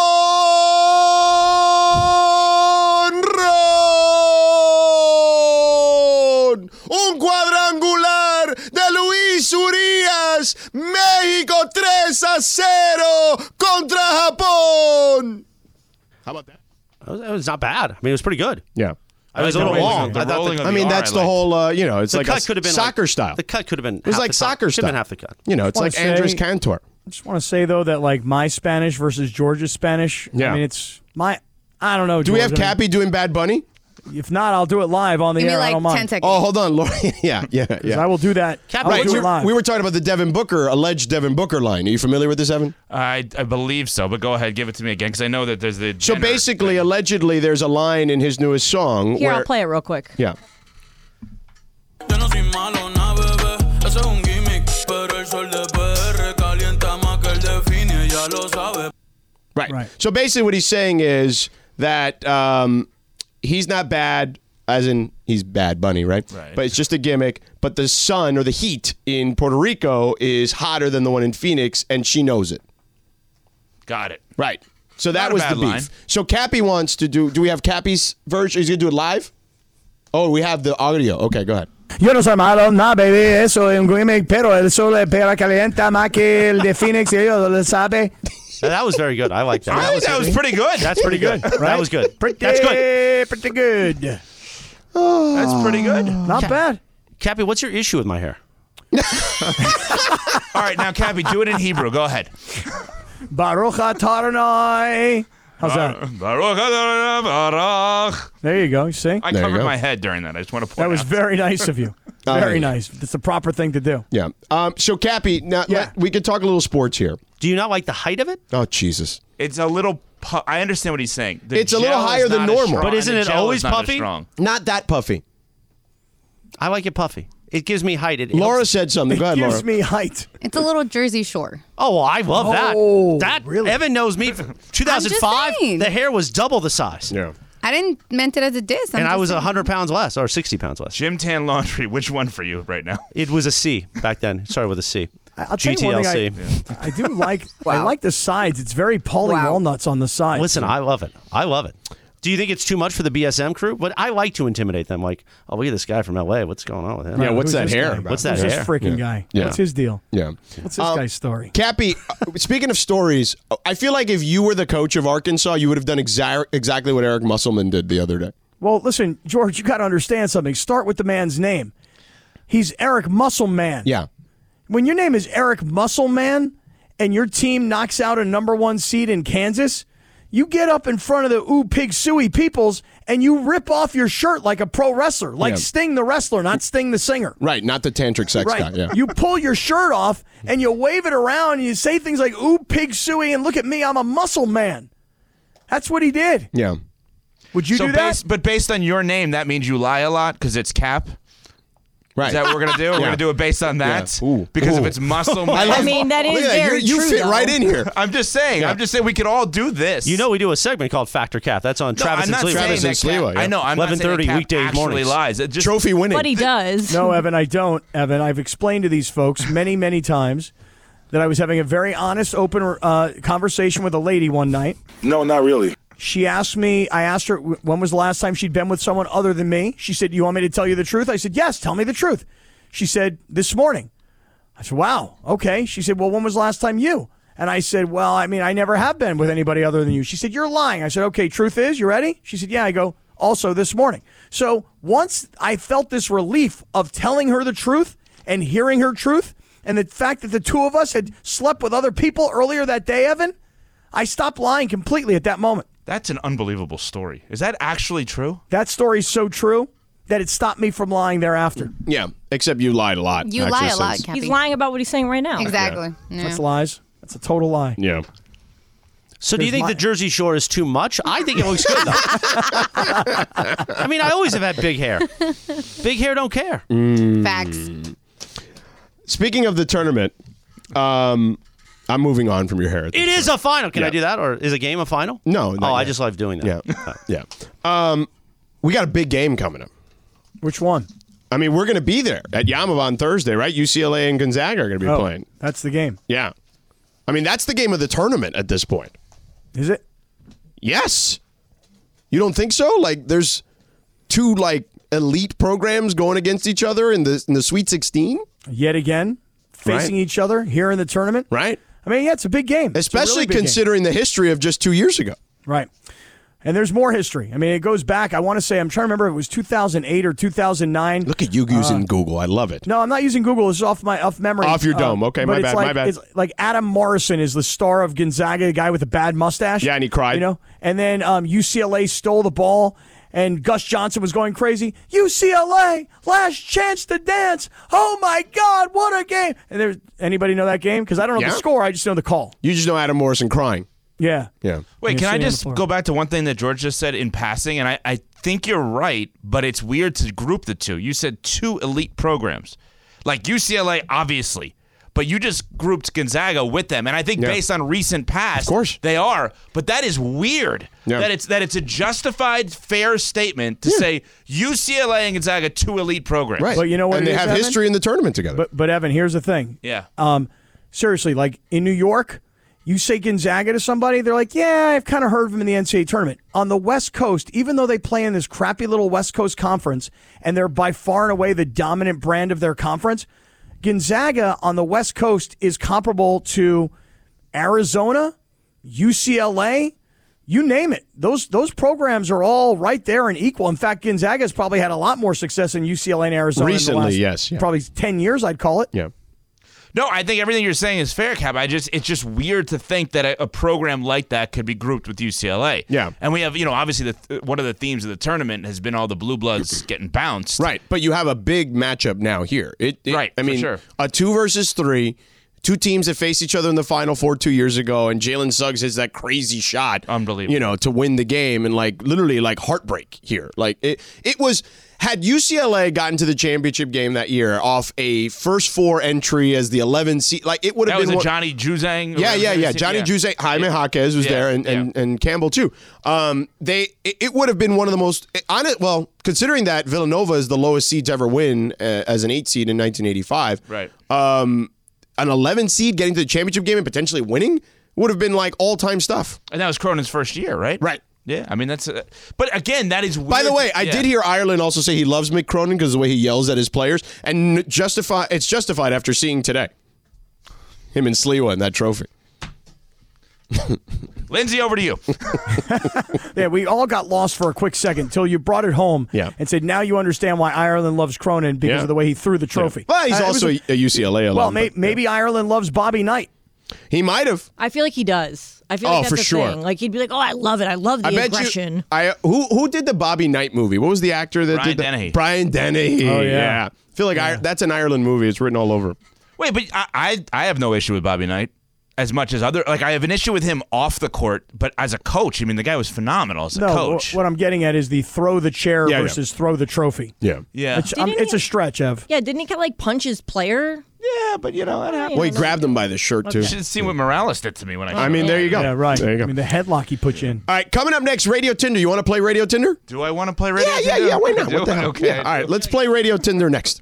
honrón. Un cuadrangular de Luis Urias. México tres a cero contra Japón. How about that? That was, that was not bad. I mean, it was pretty good. Yeah. It was a little rolling- long. the I, thought rolling the, of I mean, the R that's I the liked. whole, uh, you know, it's the like cut a could have been soccer like, style. The cut could have been. It was half like the time. soccer Could style. have been half the cut. You know, it's Wanna like Andres say- Cantor. I just want to say though that like my Spanish versus George's Spanish. Yeah. I mean, it's my. I don't know. Do we have George. I mean, Cappy doing Bad Bunny? If not, I'll do it live on the Give me air. I like don't mind. ten seconds. Oh, hold on, Laura. yeah, yeah, 'Cause yeah. I will do that. Cap- I'll Right, do we, it live. we were talking about the Devin Booker, alleged Devin Booker line. Are you familiar with this, Evan? I, I believe so, but go ahead, give it to me again, because I know that there's the. So Jenner basically, thing. allegedly, there's a line in his newest song Here, where. I'll play it real quick. Yeah. Yo no soy malo, na bebé, eso es un gimmick, pero el sol de P R calienta más que el de Fini, ella lo sabe. Right. Right. So basically, what he's saying is that um, he's not bad, as in he's Bad Bunny, right? Right. But it's just a gimmick. But the sun or the heat in Puerto Rico is hotter than the one in Phoenix, and she knows it. Got it. Right. So that Not a was the bad beef. line. So Cappy wants to do. Do we have Cappy's version? He's gonna do it live. Oh, we have the audio. Okay, go ahead. Yo no soy malo, nah, baby, eso es un gimmick, pero el sol de pera calienta más que el de Phoenix, y ellos lo sabe. That was very good. I like that. I think that was pretty good. That's pretty good. That was good. Pretty, That's good. Pretty good. That's pretty good. Not bad. Cappy, what's your issue with my hair? All right, now, Cappy, do it in Hebrew. Go ahead. Baruch Adonai. How's that? Baruch Adonai Baruch. There you go. You see? I There you covered go. my head during that. I just want to point That was out. very nice of you. Oh, Very yeah. nice. That's the proper thing to do. Yeah. Um, so Cappy, now Yeah. let- we could talk a little sports here. Do you not like the height of it? Oh Jesus. It's a little. Pu- I understand what he's saying. The It's a little gel is higher than not as normal. strong, But isn't and it the gel always is not as puffy? strong. Not that puffy. I like it puffy. It gives me height. It Laura helps- said something. Go ahead, It Laura. gives me height. It's a little Jersey Shore. Oh, well, I love that. Oh, that really? Evan knows me. From two thousand five, saying. the hair was double the size, yeah. I didn't meant it as a diss. I'm and I just was saying. one hundred pounds less or sixty pounds less. Gym tan laundry. Which one for you right now? It was a C back then. It started with a C. I'll tell you one thing G T L C. I, I do like. I Wow. like the sides. It's very Paulie Wow. Walnuts on the sides. Listen, I love it. I love it. Do you think it's too much for the B S M crew? But I like to intimidate them. Like, oh, look at this guy from L A. What's going on with him? Yeah, what's Who's that this hair guy? about? What's that Who's hair? this freaking Yeah. guy? Yeah. What's his deal? Yeah. What's this Um, guy's story? Cappy, uh, speaking of stories, I feel like if you were the coach of Arkansas, you would have done exa- exactly what Eric Musselman did the other day. Well, listen, George, you got to understand something. Start with the man's name. He's Eric Musselman. Yeah. When your name is Eric Musselman and your team knocks out a number one seed in Kansas, you get up in front of the ooh pig suey peoples and you rip off your shirt like a pro wrestler, like Yeah. Sting the wrestler, not Sting the singer. Right, not the tantric sex Right. guy. Yeah. You pull your shirt off and you wave it around and you say things like, ooh, pig suey, and look at me, I'm a muscle man. That's what he did. yeah. Would you so do that? based, but based on your name, that means you lie a lot because it's Cap. Right. Is that what we're gonna do? We're Yeah. gonna do it based on that. Yeah. Ooh. Because if Ooh. it's muscle, I man, love- I mean, that is Look at that. very You- you true, fit though. right in here. I'm just saying. Yeah. I'm just saying we could all do this. You know, we do a segment called Factor Cap. That's on No, Travis I'm not and Sliwa. saying Travis and that Cap, Sliwa, yeah. I know. I'm not saying eleven thirty that Cap weekday actually mornings. lies. It just Trophy winning. But he does. No, Evan, I don't. Evan, I've explained to these folks many, many times that I was having a very honest, open uh, conversation with a lady one night. No, not really. She asked me, I asked her, when was the last time she'd been with someone other than me? She said, you want me to tell you the truth? I said, yes, tell me the truth. She said, this morning. I said, wow, okay. She said, well, when was the last time you? And I said, well, I mean, I never have been with anybody other than you. She said, you're lying. I said, okay, truth is, you ready? She said, yeah. I go, also this morning. So once I felt this relief of telling her the truth and hearing her truth, and the fact that the two of us had slept with other people earlier that day, Evan, I stopped lying completely at that moment. That's an unbelievable story. Is that actually true? That story's so true that it stopped me from lying thereafter. Yeah, except you lied a lot. You actually, lie a lot, since- Cappy. He's lying about what he's saying right now. Exactly. Yeah. That's lies. That's a total lie. Yeah. So do you There's think my- the Jersey Shore is too much? I think it looks good, though. I mean, I always have had big hair. Big hair don't care. Facts. Speaking of the tournament, um, I'm moving on from your hair. at this It is point. a final. Can Yeah. I do that? Or is a game a final? No. Oh, not I yet. just love doing that. Yeah. yeah. Um, we got a big game coming up. Which one? I mean, we're going to be there at Yamaha on Thursday, right? U C L A and Gonzaga are going to be Oh, playing. that's the game. Yeah. I mean, that's the game of the tournament at this point. Is it? Yes. You don't think so? Like, there's two, like, elite programs going against each other in the in the Sweet sixteen? Yet again, facing Right. each other here in the tournament. Right. I mean, yeah, it's a big game. It's a really Especially big game. considering the history of just two years ago. Right. And there's more history. I mean, it goes back. I want to say, I'm trying to remember if it was two thousand eight or two thousand nine. Look at you using Uh, Google. I love it. No, I'm not using Google. This is off my off memory. Off your dome. Okay, but my it's bad, Like, my bad. It's like Adam Morrison is the star of Gonzaga, the guy with the bad mustache. Yeah, and he cried. You know, and then um, U C L A stole the ball, and Gus Johnson was going crazy. U C L A, last chance to dance. Oh my God, what a game! And there's anybody know that game? Because I don't know Yeah. the score. I just know the call. You just know Adam Morrison crying. Yeah. Yeah. Wait, You're can I sitting on the just floor. go back to one thing that George just said in passing? And I, I think you're right, but it's weird to group the two. You said two elite programs. Like U C L A, obviously. But you just grouped Gonzaga with them. And I think Yeah. based on recent past, Of course. they are. But that is weird. Yeah. That it's that it's a justified, fair statement to say U C L A and Gonzaga, two elite programs. Right. But you know what And it they is, have Evan? history in the tournament together. But but Evan, here's the thing. Yeah. Um, seriously, like in New York, you say Gonzaga to somebody, they're like, yeah, I've kind of heard of them in the N C double A tournament. On the West Coast, even though they play in this crappy little West Coast conference, and they're by far and away the dominant brand of their conference, Gonzaga on the West Coast is comparable to Arizona, U C L A, you name it. Those those programs are all right there and equal. In fact, Gonzaga's probably had a lot more success in U C L A and Arizona Recently, in the last, yes, yeah. probably ten years, I'd call it. yeah. No, I think everything you're saying is fair, Cap. I just it's just weird to think that a, a program like that could be grouped with U C L A. Yeah. And we have, you know, obviously the one of the themes of the tournament has been all the blue bloods getting bounced. Right. But you have a big matchup now here. It, it- Right, I for mean, sure. a two versus three. Two teams that faced each other in the Final Four two years ago, and Jalen Suggs hits that crazy shot, Unbelievable. you know, to win the game, and like literally like heartbreak here. Like it, it was. Had U C L A gotten to the championship game that year off a first four entry as the eleven seed, like it would have That was been a one- Johnny Juzang. Yeah, yeah, yeah. Johnny yeah. Juzang, Jaime Yeah. Jaquez was Yeah, there, and, and, and Campbell too. Um, they it, it would have been one of the most on it. Well, considering that Villanova is the lowest seed to ever win uh, as an eight seed in nineteen eighty-five, Right. Um, an eleven seed getting to the championship game and potentially winning would have been like all time stuff. And that was Cronin's first year, right? Right. Yeah, I mean that's. Uh, but again, that is. Weird. By the way, I Yeah. did hear Ireland also say he loves Mick Cronin because of the way he yells at his players, and justify it's justified after seeing today him and Sliwa in that trophy. Lindsay, over to you. Yeah, we all got lost for a quick second until you brought it home Yeah. and said, now you understand why Ireland loves Cronin because Yeah. of the way he threw the trophy. Well, he's Uh, it was also a- a U C L A alum. well, may, but, maybe Ireland loves Bobby Knight. he might have. I feel like he does. I feel like Oh, that's for the sure. thing. Like he'd be like, "Oh, I love it. I love the I bet aggression." you. I who who did the Bobby Knight movie? What was the actor that Brian did the, Dennehy. Brian Dennehy. Oh, yeah. I feel like I, that's an Ireland movie. It's written all over. Wait, but I, I I have no issue with Bobby Knight as much as other. Like I have an issue with him off the court, but as a coach, I mean, the guy was phenomenal as a No, coach. wh- what I'm getting at is the throw the chair Yeah, yeah. versus throw the trophy. Yeah. yeah, It's, um, Didn't it's he- a stretch, Ev. Yeah, didn't he kind of like punch his player? yeah, but you know, that happened. Well, he grabbed him by the shirt too. You should have seen what Morales did to me when I. I mean, there you go. Yeah, right. There you go. I mean, the headlock he put you in. All right, coming up next, Radio Tinder. You want to play Radio Tinder? do I want to play radio? Yeah, yeah, Tinder? yeah. Why I not? do? What the hell? Okay. Yeah. All right, let's play Radio Tinder next.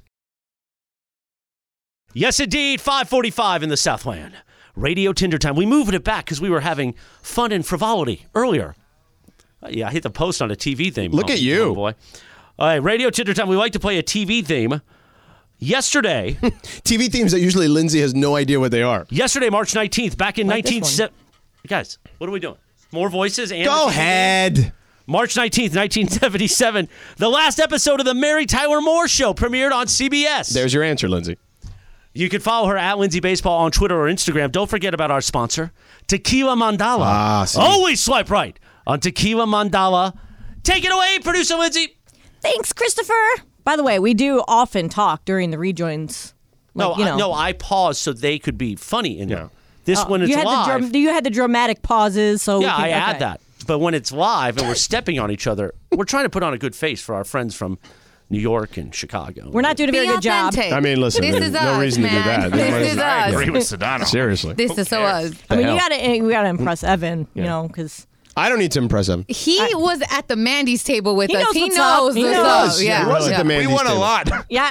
Yes, indeed. five forty-five in the Southland. Radio Tinder time. We moved it back because we were having fun and frivolity earlier. Uh, yeah, I hit the post on a T V theme. Look Oh, at you. oh, boy. All right, Radio Tinder time. We like to play a T V theme. Yesterday, T V themes that usually Lindsay has no idea what they are. yesterday, March nineteenth, back in Like this nineteen seventy. Guys, what are we doing? More voices? And Go ahead. March nineteenth, nineteen seventy-seven. The last episode of the Mary Tyler Moore Show premiered on C B S. There's your answer, Lindsay. You can follow her at Lindsay Baseball on Twitter or Instagram. Don't forget about our sponsor, Tequila Mandala. Ah, see. Always swipe right on Tequila Mandala. Take it away, producer Lindsay. Thanks, Christopher. By the way, we do often talk during the rejoins. Like, no, you know. I, no, I paused so they could be funny in there. This Oh, when it's you had live. The dram- you had the dramatic pauses, so we yeah, can, I add okay. that. But when it's live and we're stepping on each other, we're trying to put on a good face for our friends from New York and Chicago. We're not doing a very Be good job. authentic. I mean, listen, This there's is no us, reason to do man. that. This is I us. agree with Sedano. Seriously. This is so us. I mean, hell? you gotta we gotta impress Evan, you know, because I don't need to impress him. He was at the Mandy's table with He us. knows he what's knows up. He the knows. stuff. Yeah. He was at yeah. the We Mandy's won a table. lot. yeah,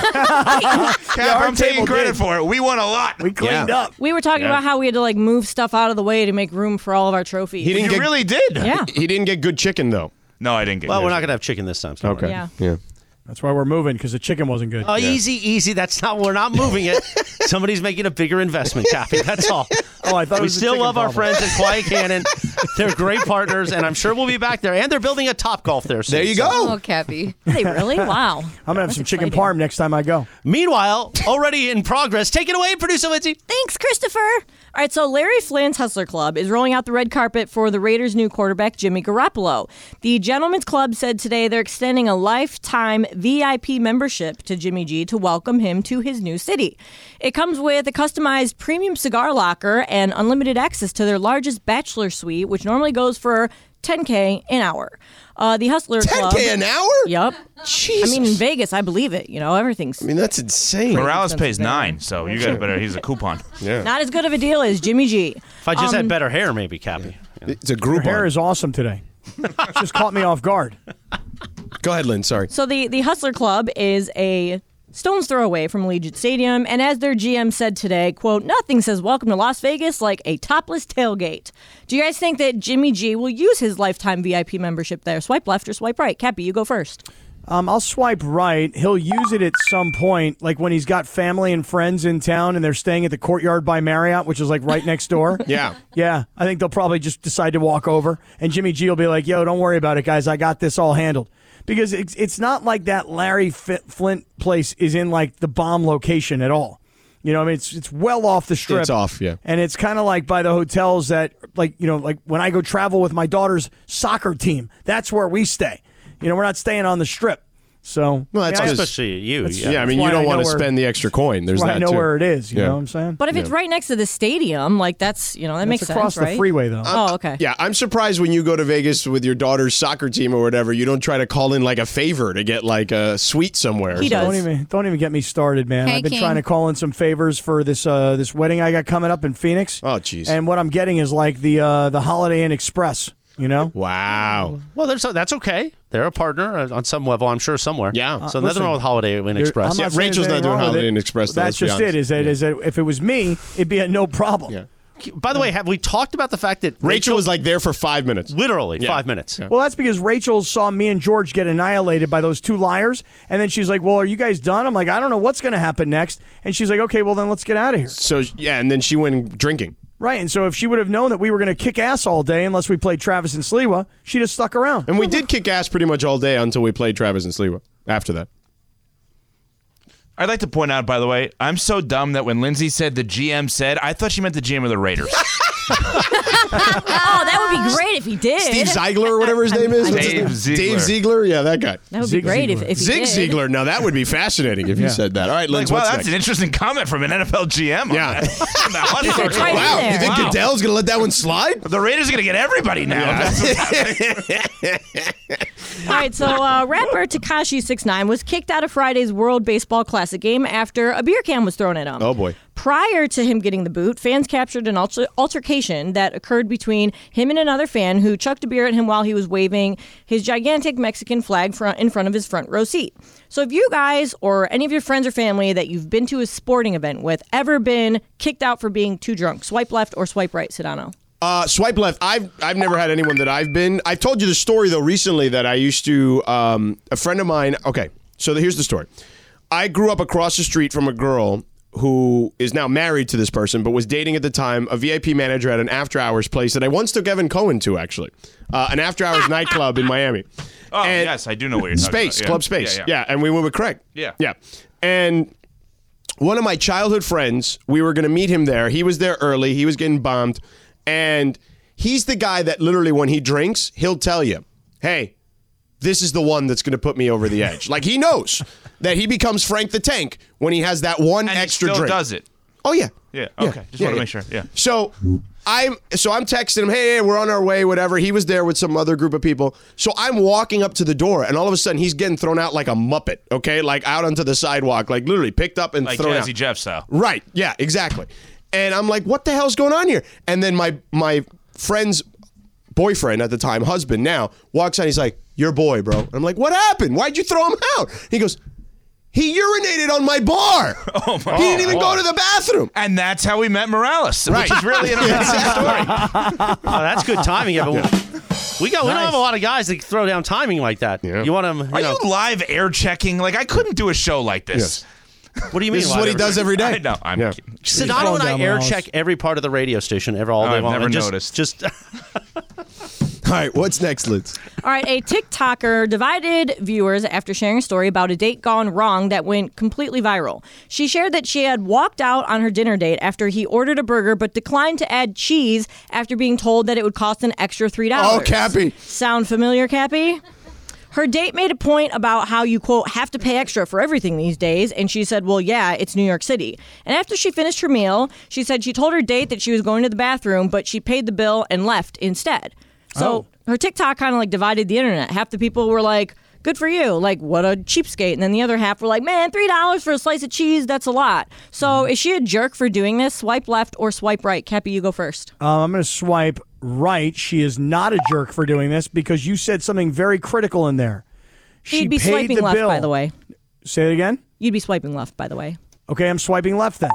Cap, our I'm taking table credit did. for it. We won a lot. We cleaned Yeah. up. we were talking about how we had to like move stuff out of the way to make room for all of our trophies. He didn't You get, really did. yeah, He didn't get good chicken though. No, I didn't get. Well, good. we're not going to have chicken this time. So Okay. Yeah. Yeah. That's why we're moving, because the chicken wasn't good. Oh, easy, easy. That's not. We're not moving it. Somebody's making a bigger investment, Cappy. That's all. Oh, I thought it we was the still chicken love our problem. friends at Quiet Cannon. They're great partners, and I'm sure we'll be back there. And they're building a Top Golf there soon. There you So- go. Oh, Cappy. Are they really? Wow. I'm going to have That's some chicken exciting. parm next time I go. Meanwhile, already in progress. Take it away, producer Lindsay. Thanks, Christopher. All right, so Larry Flynn's Hustler Club is rolling out the red carpet for the Raiders' new quarterback, Jimmy Garoppolo. The Gentlemen's Club said today they're extending a lifetime V I P membership to Jimmy G to welcome him to his new city. It comes with a customized premium cigar locker and unlimited access to their largest bachelor suite, which normally goes for ten K an hour. Uh, the Hustler Club. ten K an hour? Yep. Jesus. I mean, in Vegas, I believe it. You know, everything's I mean, that's insane. Morales expensive pays there. nine, so you guys better. He's a coupon. Yeah. not as good of a deal as Jimmy G. If I just had better hair, maybe, Cappy. It's a Your group. hair is awesome today. It just caught me off guard. Go ahead, Lynn. Sorry. So the, the Hustler Club is a stone's throw away from Allegiant Stadium, and as their G M said today, quote, nothing says welcome to Las Vegas like a topless tailgate. Do you guys think that Jimmy G will use his lifetime V I P membership there? Swipe left or swipe right? Cappy, you go first. Um, I'll swipe right. He'll use it at some point, like when he's got family and friends in town and they're staying at the Courtyard by Marriott, which is like right next door. Yeah. Yeah, I think they'll probably just decide to walk over, and Jimmy G will be like, yo, don't worry about it, guys. I got this all handled. Because it's, it's not like that Larry F- Flint place is in like the bomb location at all. You know, I mean, it's it's well off the strip. It's off, yeah. And it's kind of like by the hotels that, like, you know, like when I go travel with my daughter's soccer team, that's where we stay. You know, we're not staying on the strip. So, Well, that's yeah, I- because- Especially you. That's- Yeah. Yeah, I mean, why you don't I want know to where- spend the extra coin. There's why that I know too. where it is. You Yeah. know what I'm saying? But if it's right next to the stadium, like that's, you know, that It's makes across sense, the right? freeway, though. Oh, okay. Yeah, I'm surprised when you go to Vegas with your daughter's soccer team or whatever, you don't try to call in like a favor to get like a suite somewhere. He does. Don't even don't even get me started, man. Hey, I've been King. trying to call in some favors for this uh, this wedding I got coming up in Phoenix. Oh, jeez. And what I'm getting is like the uh, the Holiday Inn Express. You know? Wow. Well, there's that's okay. They're a partner uh, on some level, I'm sure, somewhere. Yeah. So Uh, nothing listen, wrong with Holiday Inn You're- Express. I'm Yeah, not saying Rachel's there's not anything doing wrong with Holiday it. Inn Express, though, That's let's be just it. honest. Is that Yeah. is that if it was me, it'd be a no problem. Yeah. By the way, have we talked about the fact that Rachel was like there for five minutes. literally Yeah. five minutes? Well, that's because Rachel saw me and George get annihilated by those two liars, and then she's like, "Well, are you guys done?" I'm like, "I don't know what's going to happen next," and she's like, "Okay, well then let's get out of here." So yeah, and then she went drinking. Right, and so if she would have known that we were going to kick ass all day unless we played Travis and Sliwa, she'd have stuck around. And we did kick ass pretty much all day until we played Travis and Sliwa. After that. I'd like to point out, by the way, I'm so dumb that when Lindsay said the G M said, I thought she meant the G M of the Raiders. Oh, that would be great if he did. Steve Ziegler or whatever his name is. What's his Dave name? Ziegler. Dave Ziegler. Yeah, that guy. That would Zig be great if, Ziglar. if he Zig did. Ziegler. Now that would be fascinating if Yeah. you said that. All right, Like, Linz, wow, what's that's next? an interesting comment from an N F L G M. on Yeah. that. On that hot It's start. right in Wow, there. you think Wow. Goodell's gonna let that one slide? The Raiders are going to get everybody now. That's what's happening. All right, so uh, rapper Tekashi six nine was kicked out of Friday's World Baseball Classic game after a beer can was thrown at him. Oh boy. Prior to him getting the boot, fans captured an alter- altercation that occurred between him and another fan who chucked a beer at him while he was waving his gigantic Mexican flag front in front of his front row seat. So if you guys or any of your friends or family that you've been to a sporting event with ever been kicked out for being too drunk, swipe left or swipe right, Sedano. Uh, swipe left. I've I've never had anyone that I've been. I've told you the story though recently that I used to. Um, a friend of mine. Okay, so here's the story. I grew up across the street from a girl who is now married to this person, but was dating at the time a V I P manager at an after hours place that I once took Evan Cohen to actually, uh, an after hours nightclub in Miami. Oh, And yes, I do know what you're talking Space about. Yeah. Club Space. Yeah, Yeah, yeah. and we went with Craig. Yeah. yeah, and. One of my childhood friends, we were going to meet him there. He was there early. He was getting bombed. And he's the guy that literally when he drinks, he'll tell you, hey, this is the one that's going to put me over the edge. Like he knows that he becomes Frank the Tank when he has that one And extra he still drink. does it. Oh, yeah. Yeah, okay. Just want to make sure. Yeah. So I'm so I'm texting him, hey, we're on our way, whatever. He was there with some other group of people. So I'm walking up to the door, and all of a sudden he's getting thrown out like a Muppet, okay? Like out onto the sidewalk, like literally picked up and Like thrown Jazzy out. Jeff style. Right. Yeah, exactly. And I'm like, what the hell's going on here? And then my my friend's boyfriend at the time, husband now, walks out. He's like, your boy, bro. And I'm like, what happened? Why'd you throw him out? He goes, he urinated on my bar. Oh my he didn't even God. go to the bathroom. And that's how we met Morales, Right. which is really an amazing story. Oh, that's good timing. Yeah, but we got we don't have a lot of guys that throw down timing like that. You want them? You Are know, you live air checking? Like, I couldn't do a show like this. what do you mean? This is live what he every- does every day. I know. I'm Yeah. kidding. Sedano and I down air Morales. check every part of the radio station ever all Oh, day I've long. never and just, noticed. Just All right, what's next, Liz? All right, a TikToker divided viewers after sharing a story about a date gone wrong that went completely viral. She shared that she had walked out on her dinner date after he ordered a burger but declined to add cheese after being told that it would cost an extra three dollars. Oh, Cappy. Sound familiar, Cappy? Her date made a point about how you, quote, have to pay extra for everything these days. And she said, well, yeah, it's New York City. And after she finished her meal, she said she told her date that she was going to the bathroom, but she paid the bill and left instead. So Oh. her TikTok kind of like divided the internet. Half the people were like, good for you. Like, what a cheapskate. And then the other half were like, man, three dollars for a slice of cheese, that's a lot. So is she a jerk for doing this? Swipe left or swipe right? Cappy, you go first. Um, I'm going to swipe right. She is not a jerk for doing this because you said something very critical in there. She You'd be paid swiping the left, bill. by the way. Say it again. You'd be swiping left, by the way. Okay, I'm swiping left then.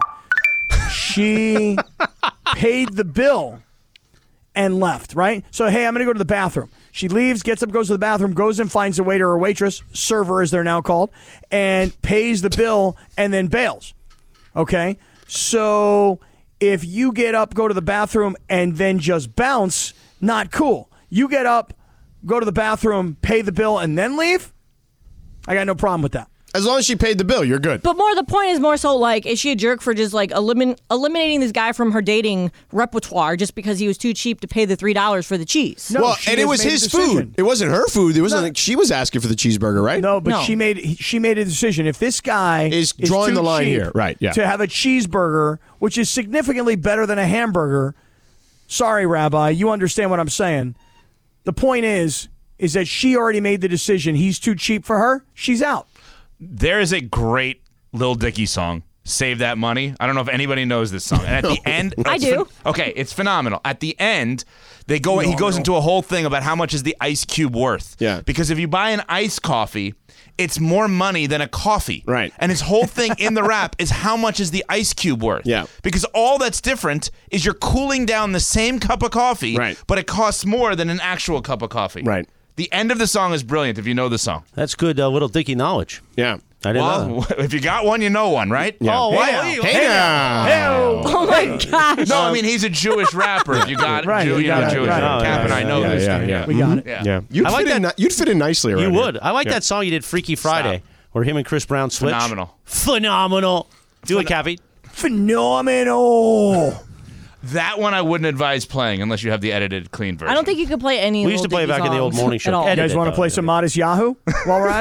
She paid the bill and left, right? So, hey, I'm going to go to the bathroom. She leaves, gets up, goes to the bathroom, goes and finds a waiter or waitress, server as they're now called, and pays the bill and then bails. Okay? So, if you get up, go to the bathroom, and then just bounce, not cool. You get up, go to the bathroom, pay the bill, and then leave? I got no problem with that. As long as she paid the bill, you're good. But more, the point is more so like, is she a jerk for just like elimin- eliminating this guy from her dating repertoire just because he was too cheap to pay the three dollars for the cheese? No, well, she and it has was made a his decision. food. It wasn't her food. It wasn't like she was asking for the cheeseburger, right? No, but No. she made he- she made a decision. If this guy Is drawing too the line cheap here. Right, yeah. to have a cheeseburger, which is significantly better than a hamburger. Sorry, Rabbi, you understand what I'm saying. The point is, is that she already made the decision. He's too cheap for her. She's out. There is a great Lil Dicky song, Save That Money. I don't know if anybody knows this song. And at the end... I it's do. phen- okay, it's phenomenal. At the end, they go. he goes into a whole thing about how much is the ice cube worth. Yeah. Because if you buy an iced coffee, it's more money than a coffee. Right. And his whole thing in the rap is how much is the ice cube worth. Yeah. Because all that's different is you're cooling down the same cup of coffee, Right. but it costs more than an actual cup of coffee. Right. The end of the song is brilliant if you know the song. that's good uh, little Dicky knowledge. Yeah. I didn't know Well, that. if you got one, you know one, right? Yeah. Oh, Hey wow. now. Hey, Hey now. Oh my gosh. No, I mean he's a Jewish rapper. If you got Right, Jew, you you know got it, Jewish. right. Cap Oh, and I yeah, know yeah, this. yeah, thing. yeah. We got it. Yeah. Yeah. You'd, I like fit in, that- ni- you'd fit in nicely around You here. would. I like Yeah. that song you did, Freaky Friday, where him and Chris Brown switch. Phenomenal. Phenomenal. Do it, Cappy. Phenomenal. That one I wouldn't advise playing unless you have the edited, clean version. I don't think you could play any. We used to play Lil back in the old Dicky morning songs show. at all. You Edit guys it, want to though. play some Modest Yahoo while we're at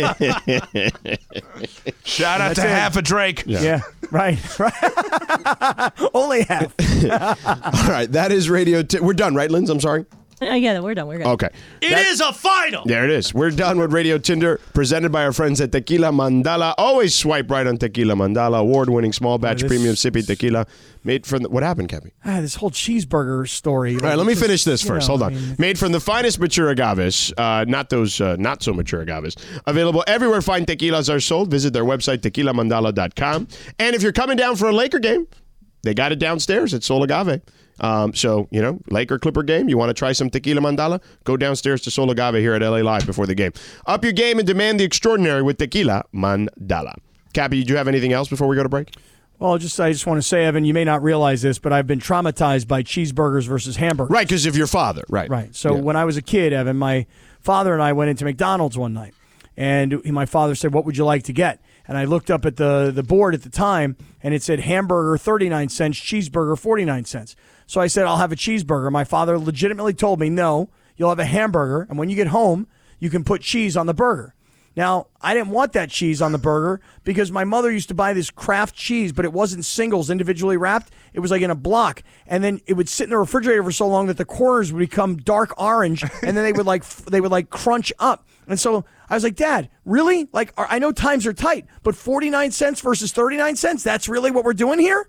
it? Shout out That's to it. half a Drake. Yeah, right, right. Only half. All right, that is Radio Tinder. We're done, right, Linz? I'm sorry. Uh, yeah, we're done. We're good. Okay. It is a final. There it is. We're done with Radio Tinder, presented by our friends at Tequila Mandala. Always swipe right on Tequila Mandala, award-winning small batch this- premium sippy tequila made from the, what happened, Cappy? Ah, this whole cheeseburger story. All right, let me finish this first. Hold on. mean, Made from the finest mature agaves, uh, not those uh, not so mature agaves. Available everywhere fine tequilas are sold. Visit their website, tequila mandala dot com. And if you're coming down for a Laker game, they got it downstairs at Sol Agave. Um, so, you know, Laker Clipper game, you want to try some Tequila Mandala? Go downstairs to Sol Agave here at L A Live before the game. Up your game and demand the extraordinary with Tequila Mandala. Cappy, did you have anything else before we go to break? Well, just I just want to say, Evan, you may not realize this, but I've been traumatized by cheeseburgers versus hamburgers. Right, because of your father. Right. Right. So Yeah. when I was a kid, Evan, my father and I went into McDonald's one night, and my father said, "What would you like to get?" And I looked up at the, the board at the time, and it said hamburger thirty-nine cents, cheeseburger forty-nine cents. So I said, I'll have a cheeseburger. My father legitimately told me, no, you'll have a hamburger, and when you get home, you can put cheese on the burger. Now, I didn't want that cheese on the burger because my mother used to buy this Kraft cheese, but it wasn't singles individually wrapped. It was like in a block. And then it would sit in the refrigerator for so long that the corners would become dark orange, and then they would like f- they would like crunch up. And so I was like, Dad, really? Like, I know times are tight, but forty-nine cents versus thirty-nine cents, that's really what we're doing here?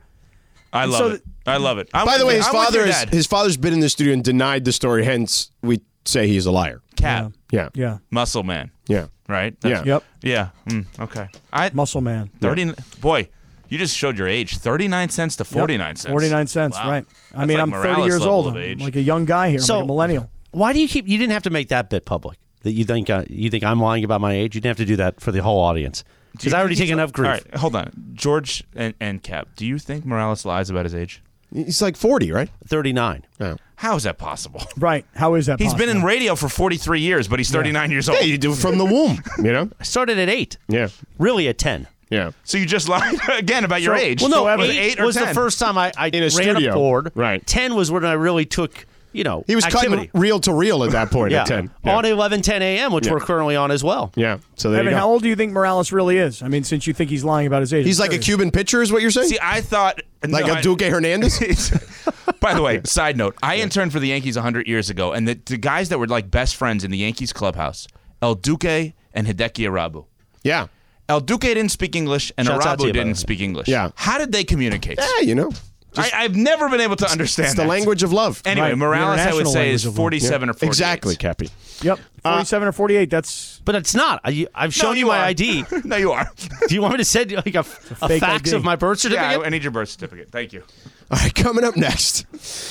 I love So it. I love it. I'm By the with way, you. his I'm with father your is, dad. his father's been in the studio and denied the story, hence we say he's a liar. Cap. Yeah. Yeah. Muscle man. Yeah. Right? Yeah. Yep. Yeah. Mm, okay. I Muscle man. thirty Boy, you just showed your age. thirty-nine cents to forty-nine cents. forty-nine cents, Wow. right. I That's mean, like I'm thirty Morales years level old. of I'm age. like a young guy here. I'm So- like a millennial. Why do you keep? You didn't have to make that bit public. That you think uh, you think I'm lying about my age. You didn't have to do that for the whole audience. Because I already He's- take enough grief. All right, hold on. George and, and Cap, do you think Morales lies about his age? He's like forty, right? thirty-nine. Yeah. How is that possible? Right. How is that He's possible? been in radio for forty-three years, but he's thirty-nine years old. Yeah, you do it from the womb, you know? I started at eight. Yeah. Really at ten. Yeah. So you just lied again about your So- age. Well, no, Was it eight, eight or was ten? the first time I, I In a ran studio. a board. Right. ten was when I really took, you know, He was activity. cutting reel to reel at that point yeah. at ten. Yeah. On eleven ten a.m., which Yeah. we're currently on as well. Yeah. So there Evan, you how go. old do you think Morales really is? I mean, since you think he's lying about his age. He's like a Curious. Cuban pitcher, is what you're saying? See, I thought like no, a I- Duque Hernandez? By the way, side note, I interned for the Yankees one hundred years ago, and the, the guys that were like best friends in the Yankees clubhouse, El Duque and Hideki Arabu. Yeah. El Duque didn't speak English, and Shouts out to Arabu you, by the way. didn't speak English. Yeah. How did they communicate? Yeah, you know. I, I've never been able to understand It's the that. language of love. Anyway, Right. Morales, I would International say, is language of love. forty-seven or forty-eight. Exactly, Cappy. Yep. forty-seven or forty-eight. That's But it's not. I, I've shown No, you you my are. I D. No, you are. Do you want me to send you like a, a, fake fax I D. of my birth certificate? Yeah, I, I need your birth certificate. Thank you. All right, coming up next.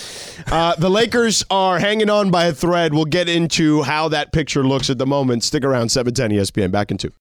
Uh, the Lakers are hanging on by a thread. We'll get into how that picture looks at the moment. Stick around, seven ten E S P N. Back in two.